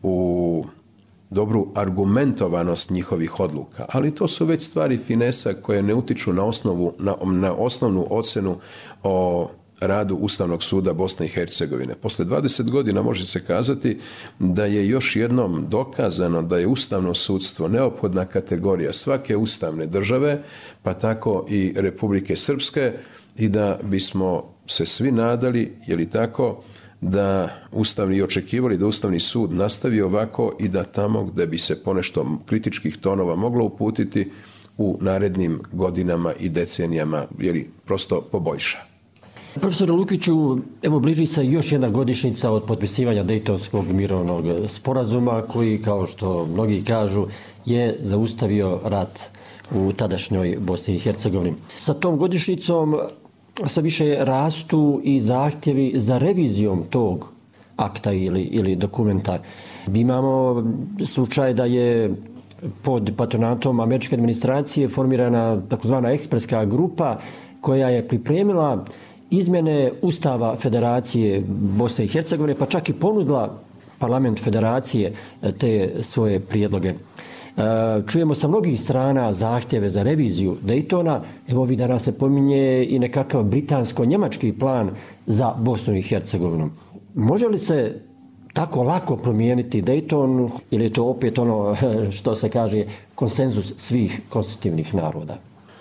u dobru argumentovanost njihovih odluka. Ali to su već stvari finesa koje ne utiču na, osnovu, na, na osnovnu ocenu o radu Ustavnog suda Bosne i Hercegovine. Posle dvadeset godina može se kazati da je još jednom dokazano da je ustavno sudstvo neophodna kategorija svake ustavne države, pa tako i Republike Srpske, i da bismo se svi nadali, je li tako, da ustavni i očekivali da Ustavni sud nastavi ovako i da tamo gde bi se ponešto kritičkih tonova moglo uputiti u narednim godinama i decenijama, jeli, prosto poboljša. Profesor Lukiću, evo bliži se još jedna godišnjica od potpisivanja Dejtonskog mirovnog sporazuma koji, kao što mnogi kažu, je zaustavio rat u tadašnjoj Bosni i Hercegovini. Sa tom godišnjicom sve više rastu i zahtjevi za revizijom tog akta ili, ili dokumenta. Imamo slučaj da je pod patronatom američke administracije formirana takozvana ekspertska grupa koja je pripremila izmjene Ustava Federacije Bosne i Hercegovine, pa čak i ponudila parlament Federacije te svoje prijedloge. Čujemo sa mnogih strana zahtjeve za reviziju Dejtona. Evo ovih dana se pominje i nekakav britansko-njemački plan za Bosnu i Hercegovinu. Može li se tako lako promijeniti Dejton ili je to opet ono što se kaže konsenzus svih konstitutivnih naroda?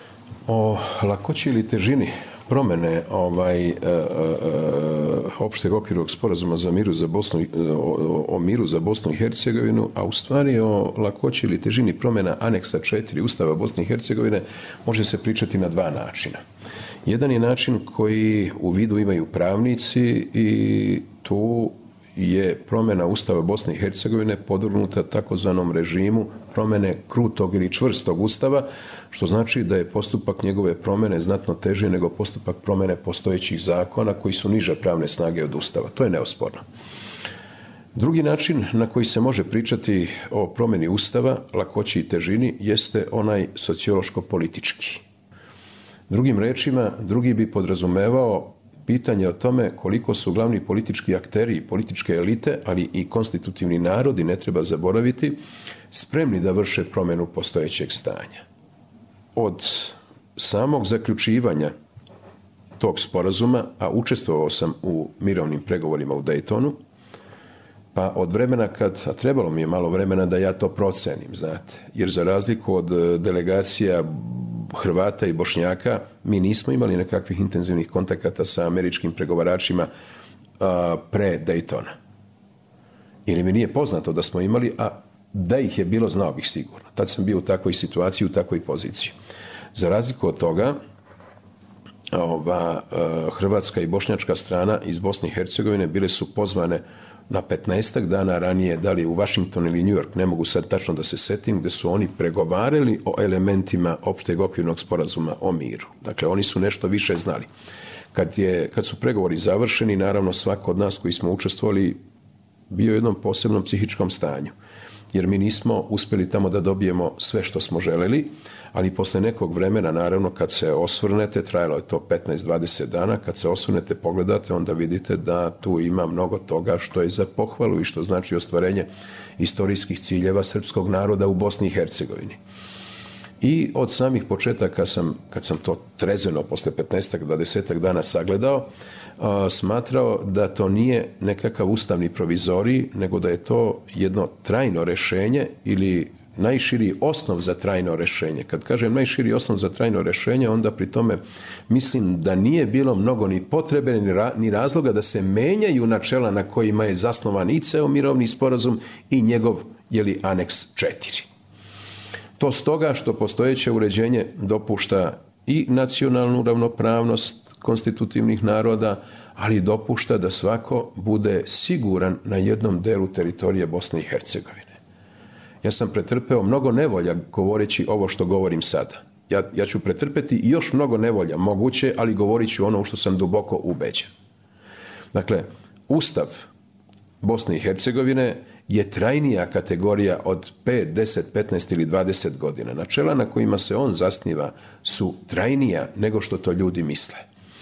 O lakoći ili težini promjene ovaj, e, e, opšteg okvirnog sporazuma za miru za Bosnu, o, o miru za Bosnu i Hercegovinu, a u stvari o lakoći ili težini promjena aneksa četiri Ustava Bosne i Hercegovine može se pričati na dva načina. Jedan je način koji u vidu imaju pravnici i tu je promjena Ustava Bosne i Hercegovine podvrgnuta takozvanom režimu promjene krutog ili čvrstog Ustava, što znači da je postupak njegove promjene znatno teži nego postupak promjene postojećih zakona koji su niže pravne snage od Ustava. To je neosporno. Drugi način na koji se može pričati o promjeni Ustava, lakoći i težini, jeste onaj sociološko-politički. Drugim rečima, drugi bi podrazumevao pitanje o tome koliko su glavni politički akteri i političke elite, ali i konstitutivni narodi, ne treba zaboraviti, spremni da vrše promjenu postojećeg stanja. Od samog zaključivanja tog sporazuma, a učestvovao sam u mirovnim pregovorima u Daytonu, pa od vremena kad, a trebalo mi je malo vremena da ja to procenim, znate, jer za razliku od delegacija Hrvata i Bošnjaka, mi nismo imali nekakvih intenzivnih kontakata sa američkim pregovaračima a, pre Daytona. Ili mi nije poznato da smo imali, a da ih je bilo, znao bih sigurno. Tad sam bio u takvoj situaciji, u takvoj poziciji. Za razliku od toga, ova, a, hrvatska i bošnjačka strana iz Bosne i Hercegovine bile su pozvane na petnaestak dana ranije, da li u Washington ili New York, ne mogu sad tačno da se setim, gde su oni pregovarali o elementima opšteg okvirnog sporazuma o miru. Dakle, oni su nešto više znali. Kad, je, kad su pregovori završeni, naravno svako od nas koji smo učestvovali bio u jednom posebnom psihičkom stanju. Jer mi nismo uspjeli tamo da dobijemo sve što smo želeli, ali posle nekog vremena, naravno, kad se osvrnete, trajalo je to petnaest do dvadeset dana, kad se osvrnete, pogledate, onda vidite da tu ima mnogo toga što je za pohvalu i što znači ostvarenje istorijskih ciljeva srpskog naroda u Bosni i Hercegovini. I od samih početaka sam, kad sam to trezveno posle petnaest do dvadeset dana sagledao, a, smatrao da to nije nekakav ustavni provizorij, nego da je to jedno trajno rešenje ili najširi osnov za trajno rešenje. Kad kažem najširi osnov za trajno rešenje, onda pri tome mislim da nije bilo mnogo ni potrebe ni, ra, ni razloga da se menjaju načela na kojima je zasnovan i ceo mirovni sporazum i njegov, jeli, aneks četiri. To stoga što postojeće uređenje dopušta i nacionalnu ravnopravnost konstitutivnih naroda, ali dopušta da svako bude siguran na jednom delu teritorije Bosne i Hercegovine. Ja sam pretrpeo mnogo nevolja govoreći ovo što govorim sada. Ja, ja ću pretrpeti i još mnogo nevolja, moguće, ali govorit ću ono u što sam duboko ubeđen. Dakle, Ustav Bosne i Hercegovine je trajnija kategorija od pet, deset, petnaest ili dvadeset godina. Načela na kojima se on zasniva su trajnija nego što to ljudi misle.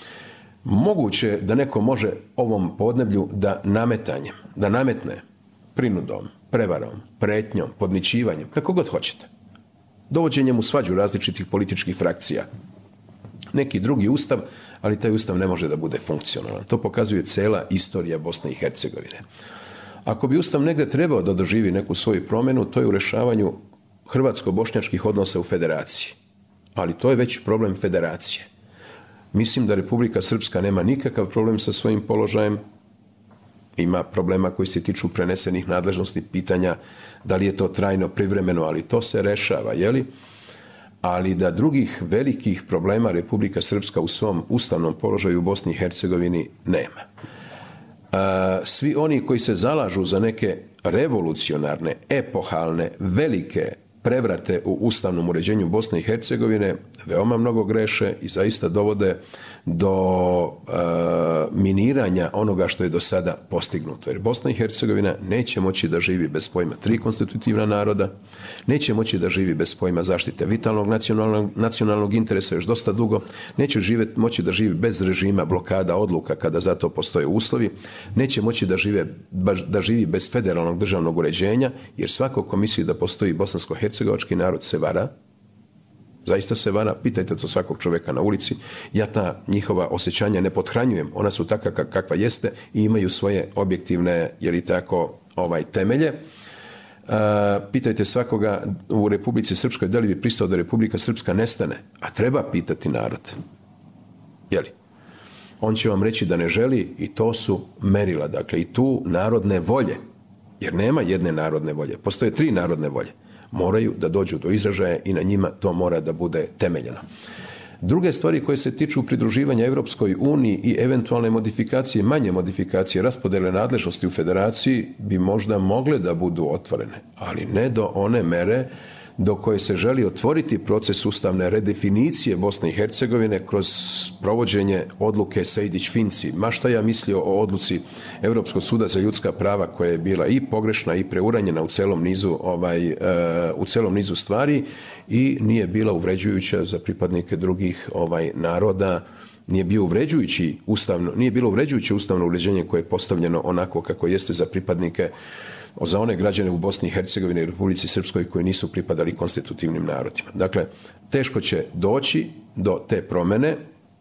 Moguće da neko može ovom podneblju da nametanjem, da nametne prinudom, prevarom, pretnjom, podmićivanjem, kako god hoćete, dovođenjem u svađu različitih političkih frakcija, neki drugi ustav, ali taj ustav ne može da bude funkcionalan. To pokazuje cela istorija Bosne i Hercegovine. Ako bi ustav negde trebao da doživi neku svoju promjenu, to je u rešavanju hrvatsko-bošnjačkih odnosa u federaciji. Ali to je već problem federacije. Mislim da Republika Srpska nema nikakav problem sa svojim položajem, ima problema koji se tiču prenesenih nadležnosti, pitanja da li je to trajno, privremeno, ali to se rešava, jeli? Ali da drugih velikih problema Republika Srpska u svom ustavnom položaju u Bosni i Hercegovini nema. Svi oni koji se zalažu za neke revolucionarne, epohalne, velike prevrate u ustavnom uređenju Bosne i Hercegovine veoma mnogo greše i zaista dovode do uh, miniranja onoga što je do sada postignuto. Jer Bosna i Hercegovina neće moći da živi bez pojma tri konstitutivna naroda, neće moći da živi bez pojma zaštite vitalnog nacionalnog, nacionalnog interesa još dosta dugo, neće živjeti, moći da živi bez režima blokada odluka kada za to postoje uslovi, neće moći da, žive, da živi bez federalnog državnog uređenja, jer svako ko misli da postoji bosansko-hercegovački narod se vara. Zaista se vara, pitajte to svakog čovjeka na ulici. Ja ta njihova osjećanja ne pothranjujem, ona su takva kakva jeste i imaju svoje objektivne, jer i tako, ovaj, temelje. Uh, pitajte svakoga u Republici Srpskoj da li bi pristao da Republika Srpska nestane, a treba pitati narod. Jeli? On će vam reći da ne želi i to su merila, dakle i tu narodne volje, jer nema jedne narodne volje, postoje tri narodne volje. Moraju da dođu do izražaja i na njima to mora da bude temeljeno. Druge stvari koje se tiču pridruživanja Evropskoj uniji i eventualne modifikacije, manje modifikacije, raspodele nadležnosti u federaciji bi možda mogle da budu otvorene, ali ne do one mere do koje se želi otvoriti proces ustavne redefinicije Bosne i Hercegovine kroz provođenje odluke Sejdić-Finci. Ma šta ja mislio o odluci Europskog suda za ljudska prava koja je bila i pogrešna i preuranjena u celom nizu, ovaj, uh, u celom nizu stvari i nije bila uvređujuća za pripadnike drugih ovaj, naroda, nije bio uvređujući ustavno, nije bilo uvređujuće ustavno uređenje koje je postavljeno onako kako jeste za pripadnike, za one građane u Bosni i Hercegovini i Republici Srpskoj koji nisu pripadali konstitutivnim narodima. Dakle, teško će doći do te promene.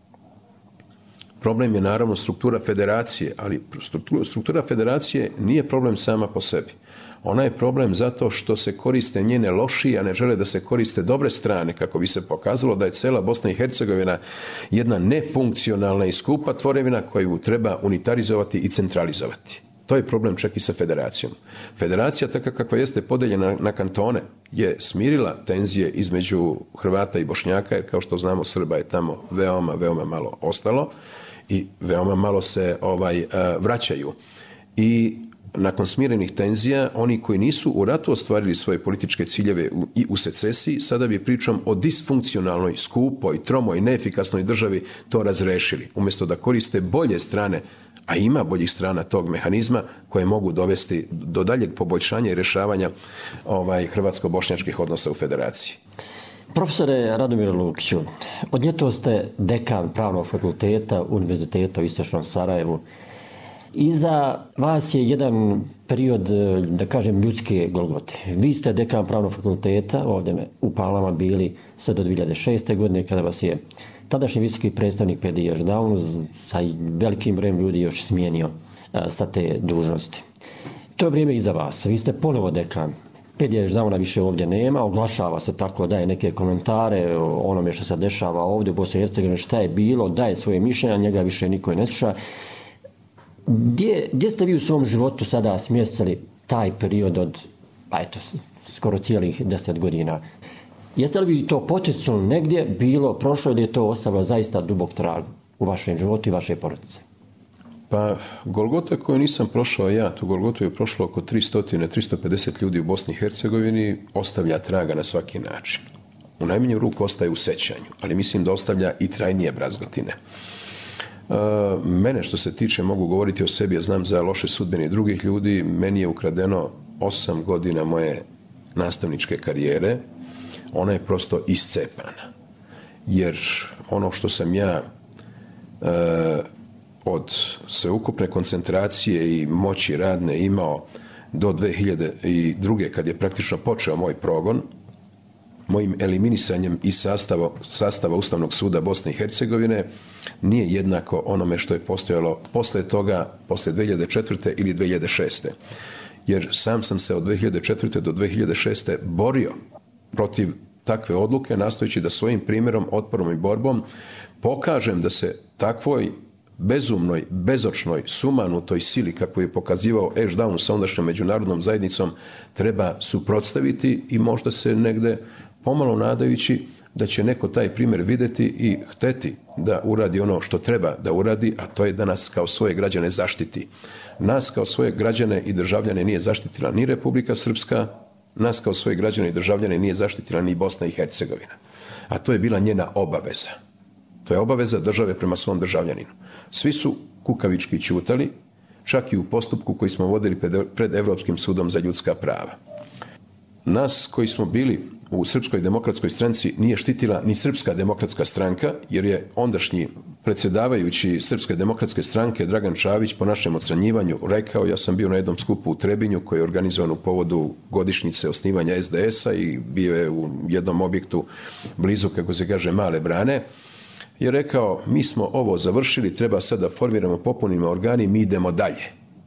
Problem je naravno struktura federacije, ali struktura, struktura federacije nije problem sama po sebi. Ona je problem zato što se koriste njene lošije, a ne žele da se koriste dobre strane, kako bi se pokazalo da je cela Bosna i Hercegovina jedna nefunkcionalna i skupa tvorevina koju treba unitarizovati i centralizovati. To je problem čak i sa federacijom. Federacija, tako kakva jeste podeljena na kantone, je smirila tenzije između Hrvata i Bošnjaka, jer kao što znamo Srba je tamo veoma, veoma malo ostalo i veoma malo se ovaj, vraćaju. I nakon smirenih tenzija, oni koji nisu u ratu ostvarili svoje političke ciljeve i u secesiji, sada bi pričom o disfunkcionalnoj, skupoj, tromoj, neefikasnoj državi to razrešili. Umjesto da koriste bolje strane, a ima boljih strana tog mehanizma koje mogu dovesti do daljeg poboljšanja i rješavanja ovaj, hrvatsko-bošnjačkih odnosa u federaciji. Profesore Radomir Lukiću, od ljeto ste dekan Pravnog fakulteta Univerziteta u Istočnom Sarajevu. Iza vas je jedan period, da kažem, ljudske golgote. Vi ste dekan Pravnog fakulteta ovdje u Palama bili sve do dvije hiljade šeste. godine kada vas je tadašnji visoki predstavnik Pedijaš Daun sa velikim brojem ljudi još smijenio sa te dužnosti. To je vrijeme iza vas. Vi ste ponovo dekan. Pedijaš Dauna više ovdje nema, oglašava se tako, daje neke komentare o onome što se dešava ovdje u Bosni i Hercegovini, šta je bilo, daje svoje mišljenja, njega više niko ne sluša. Gdje, gdje ste vi u svom životu sada smjestili taj period od, pa eto, skoro cijelih deset godina? Jeste li vi to potisnuli negdje, bilo, prošlo ili je to ostavilo zaista dubok trag u vašem životu i vaše porodice? Pa, Golgota koju nisam prošao ja, tu Golgotu je prošlo oko tristo do tristo pedeset ljudi u Bosni i Hercegovini, ostavlja traga na svaki način. U najmanju ruku ostaje u sećanju, ali mislim da ostavlja i trajnije brazgotine. Uh, mene što se tiče, mogu govoriti o sebi, ja znam za loše sudbine drugih ljudi, meni je ukradeno osam godina moje nastavničke karijere, ona je prosto iscepana. Jer ono što sam ja uh, od sveukupne koncentracije i moći radne imao do dve hiljade druge. kad je praktično počeo moj progon, mojim eliminisanjem iz sastava, sastava Ustavnog suda Bosne i Hercegovine, nije jednako onome što je postojalo posle toga, posle dve hiljade četvrte ili dve hiljade šeste. Jer sam sam se od dve hiljade četvrte do dve hiljade šeste borio protiv takve odluke, nastojeći da svojim primjerom, otporom i borbom pokažem da se takvoj bezumnoj, bezočnoj, sumanutoj sili kakvu je pokazivao Ashdown sa ondašnjom međunarodnom zajednicom treba suprotstaviti i možda se negde pomalo nadajući da će neko taj primjer vidjeti i hteti da uradi ono što treba da uradi, a to je da nas kao svoje građane zaštiti. Nas kao svoje građane i državljane nije zaštitila ni Republika Srpska, nas kao svoje građane i državljane nije zaštitila ni Bosna i Hercegovina. A to je bila njena obaveza. To je obaveza države prema svom državljaninu. Svi su kukavički ćutali, čak i u postupku koji smo vodili pred Evropskim sudom za ljudska prava. Nas koji smo bili u Srpskoj demokratskoj stranci nije štitila ni Srpska demokratska stranka, jer je ondašnji predsjedavajući Srpske demokratske stranke Dragan Čavić po našem odstranjivanju rekao, ja sam bio na jednom skupu u Trebinju koji je organizovan u povodu godišnjice osnivanja es de es a i bio je u jednom objektu blizu, kako se kaže, Male Brane, je rekao, mi smo ovo završili, treba sad da formiramo, popunimo organi, mi idemo dalje.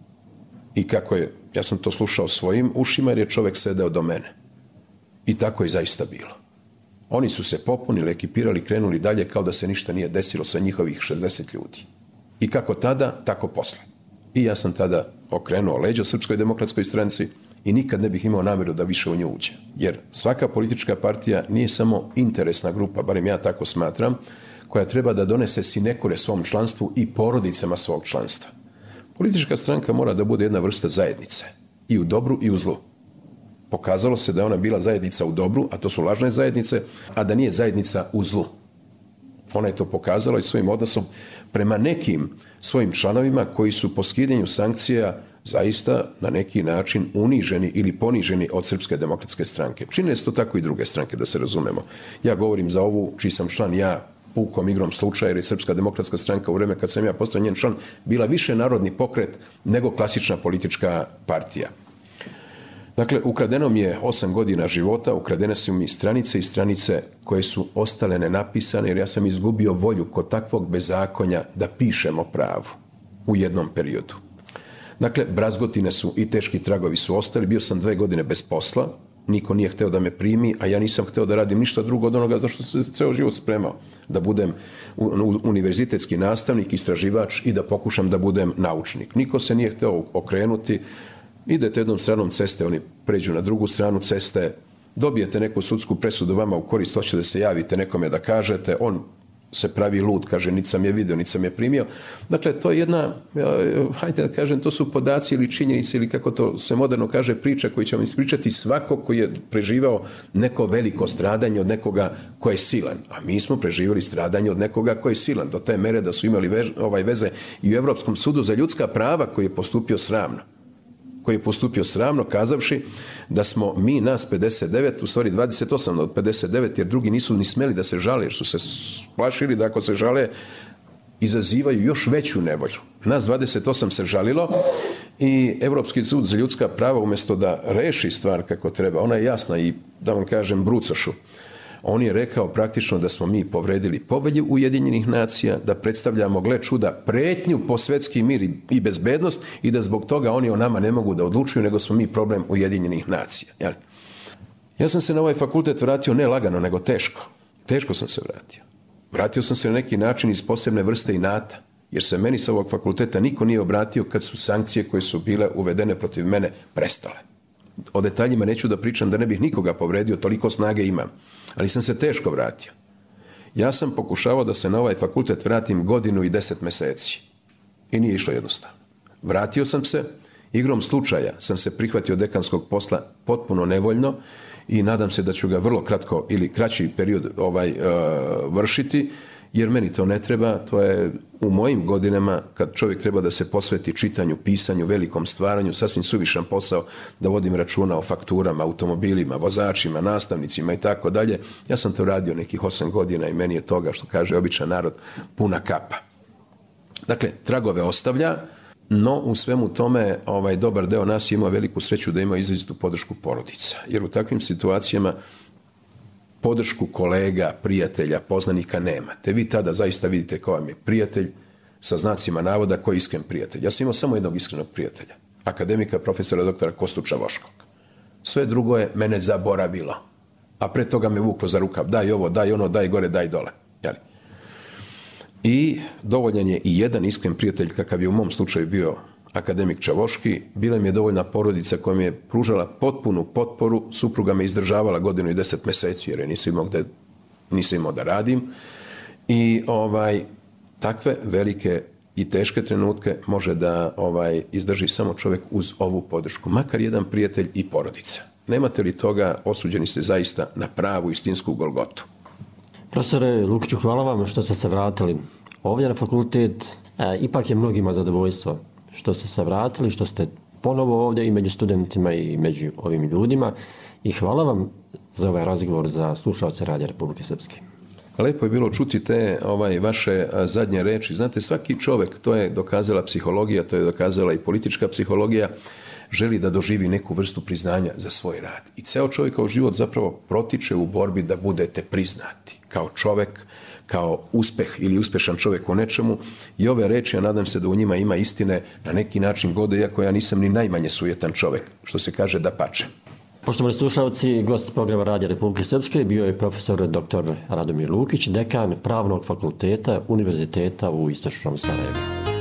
I kako je, ja sam to slušao svojim ušima jer je čovjek sedeo do mene. I tako je zaista bilo. Oni su se popunili, ekipirali, krenuli dalje kao da se ništa nije desilo sa njihovih šezdeset ljudi. I kako tada, tako posle. I ja sam tada okrenuo leđa Srpskoj demokratskoj stranci i nikad ne bih imao namjeru da više u nju uđe. Jer svaka politička partija nije samo interesna grupa, barem ja tako smatram, koja treba da donese sinekure svom članstvu i porodicama svog članstva. Politička stranka mora da bude jedna vrsta zajednice. I u dobru i u zlu. Pokazalo se da je ona bila zajednica u dobru, a to su lažne zajednice, a da nije zajednica u zlu. Ona je to pokazala i svojim odnosom prema nekim svojim članovima koji su po skidanju sankcija zaista na neki način uniženi ili poniženi od Srpske demokratske stranke. Čine su to tako i druge stranke, da se razumemo. Ja govorim za ovu, čiji sam član ja, pukom igrom slučaja, jer je Srpska demokratska stranka u vreme kad sam ja postao njen član bila više narodni pokret nego klasična politička partija. Dakle, ukradeno mi je osam godina života, ukradene su mi stranice i stranice koje su ostale nenapisane, jer ja sam izgubio volju kod takvog bezakonja da pišem o pravu u jednom periodu. Dakle, brazgotine su i teški tragovi su ostali, bio sam dve godine bez posla, niko nije hteo da me primi, a ja nisam hteo da radim ništa drugo od onoga za što sam se ceo život spremao. Da budem univerzitetski nastavnik, istraživač i da pokušam da budem naučnik. Niko se nije hteo okrenuti. Idete jednom stranom ceste, oni pređu na drugu stranu ceste, dobijete neku sudsku presudu vama u korist, hoće da se javite nekome da kažete, on se pravi lud, kaže, niti sam je video, niti sam je primio. Dakle, to je jedna, hajde da kažem, to su podaci ili činjenice ili kako to se moderno kaže, priča koju će vam ispričati svako koji je preživao neko veliko stradanje od nekoga ko je silan. A mi smo preživjeli stradanje od nekoga ko je silan, do te mere da su imali vez, ovaj veze i u Evropskom sudu za ljudska prava koji je postupio sramno. koji je postupio sramno kazavši da smo mi nas pedeset devet, u stvari dvadeset osam od pedeset devet, jer drugi nisu ni smeli da se žale, jer su se plašili da ako se žale izazivaju još veću nevolju. Nas dvadeset osam se žalilo i Evropski sud za ljudska prava umjesto da reši stvar kako treba, ona je jasna i da vam kažem brucošu. On je rekao praktično da smo mi povredili povelju Ujedinjenih nacija, da predstavljamo, gle čuda, pretnju po svetski mir i bezbednost i da zbog toga oni o nama ne mogu da odlučuju, nego smo mi problem Ujedinjenih nacija. Jel? Ja sam se na ovaj fakultet vratio ne lagano, nego teško. Teško sam se vratio. Vratio sam se na neki način iz posebne vrste inata, jer se meni sa ovog fakulteta niko nije obratio kad su sankcije koje su bile uvedene protiv mene prestale. O detaljima neću da pričam da ne bih nikoga povredio, toliko snage imam. Ali sam se teško vratio. Ja sam pokušavao da se na ovaj fakultet vratim godinu i deset meseci. I nije išlo jednostavno. Vratio sam se, igrom slučaja sam se prihvatio dekanskog posla potpuno nevoljno i nadam se da ću ga vrlo kratko ili kraći period ovaj, uh, vršiti, jer meni to ne treba, to je u mojim godinama kad čovjek treba da se posveti čitanju, pisanju, velikom stvaranju, sasvim suvišan posao da vodim računa o fakturama, automobilima, vozačima, nastavnicima i tako dalje. Ja sam to radio nekih osam godina i meni je toga, što kaže običan narod, puna kapa. Dakle, tragove ostavlja, no u svemu tome ovaj dobar deo nas je imao veliku sreću da ima izrazitu podršku porodica, jer u takvim situacijama podršku kolega, prijatelja, poznanika nemate. Vi tada zaista vidite ko vam je prijatelj, sa znacima navoda ko je iskren prijatelj. Ja sam imao samo jednog iskrenog prijatelja, akademika profesora doktora Kostu Čavoškog. Sve drugo je mene zaboravilo, a pre toga me vuklo za rukav, daj ovo, daj ono, daj gore, daj dole. Jeli? I dovoljan je i jedan iskren prijatelj, kakav je u mom slučaju bio akademik Čavoški, bila mi je dovoljna porodica koja mi je pružala potpunu potporu, supruga me izdržavala godinu i deset meseci, jer je nisam imao, gde, nisam imao da radim. I ovaj, takve velike i teške trenutke može da ovaj, izdrži samo čovjek uz ovu podršku, makar jedan prijatelj i porodica. Nemate li toga, osuđeni ste zaista na pravu istinsku golgotu. Profesore Lukiću, hvala vam što ste se vratili ovdje na fakultet. E, ipak je mnogima zadovoljstvo što ste se vratili, što ste ponovo ovdje i među studentima i među ovim ljudima. I hvala vam za ovaj razgovor za slušalce Radija Republike Srpske. Lepo je bilo čuti te ovaj, vaše zadnje reči. Znate, svaki čovjek, to je dokazala psihologija, to je dokazala i politička psihologija, želi da doživi neku vrstu priznanja za svoj rad. I ceo čovjekov život zapravo protiče u borbi da budete priznati kao čovjek, kao uspeh ili uspešan čovjek u nečemu. I ove reči, ja nadam se da u njima ima istine, na neki način gode, iako ja nisam ni najmanje sujetan čovjek, što se kaže da pače. Poštovani slušalci, gost programa Radija Republike Srpske bio je profesor doktor Radomir Lukić, dekan Pravnog fakulteta Univerziteta u Istočnom Sarajevu.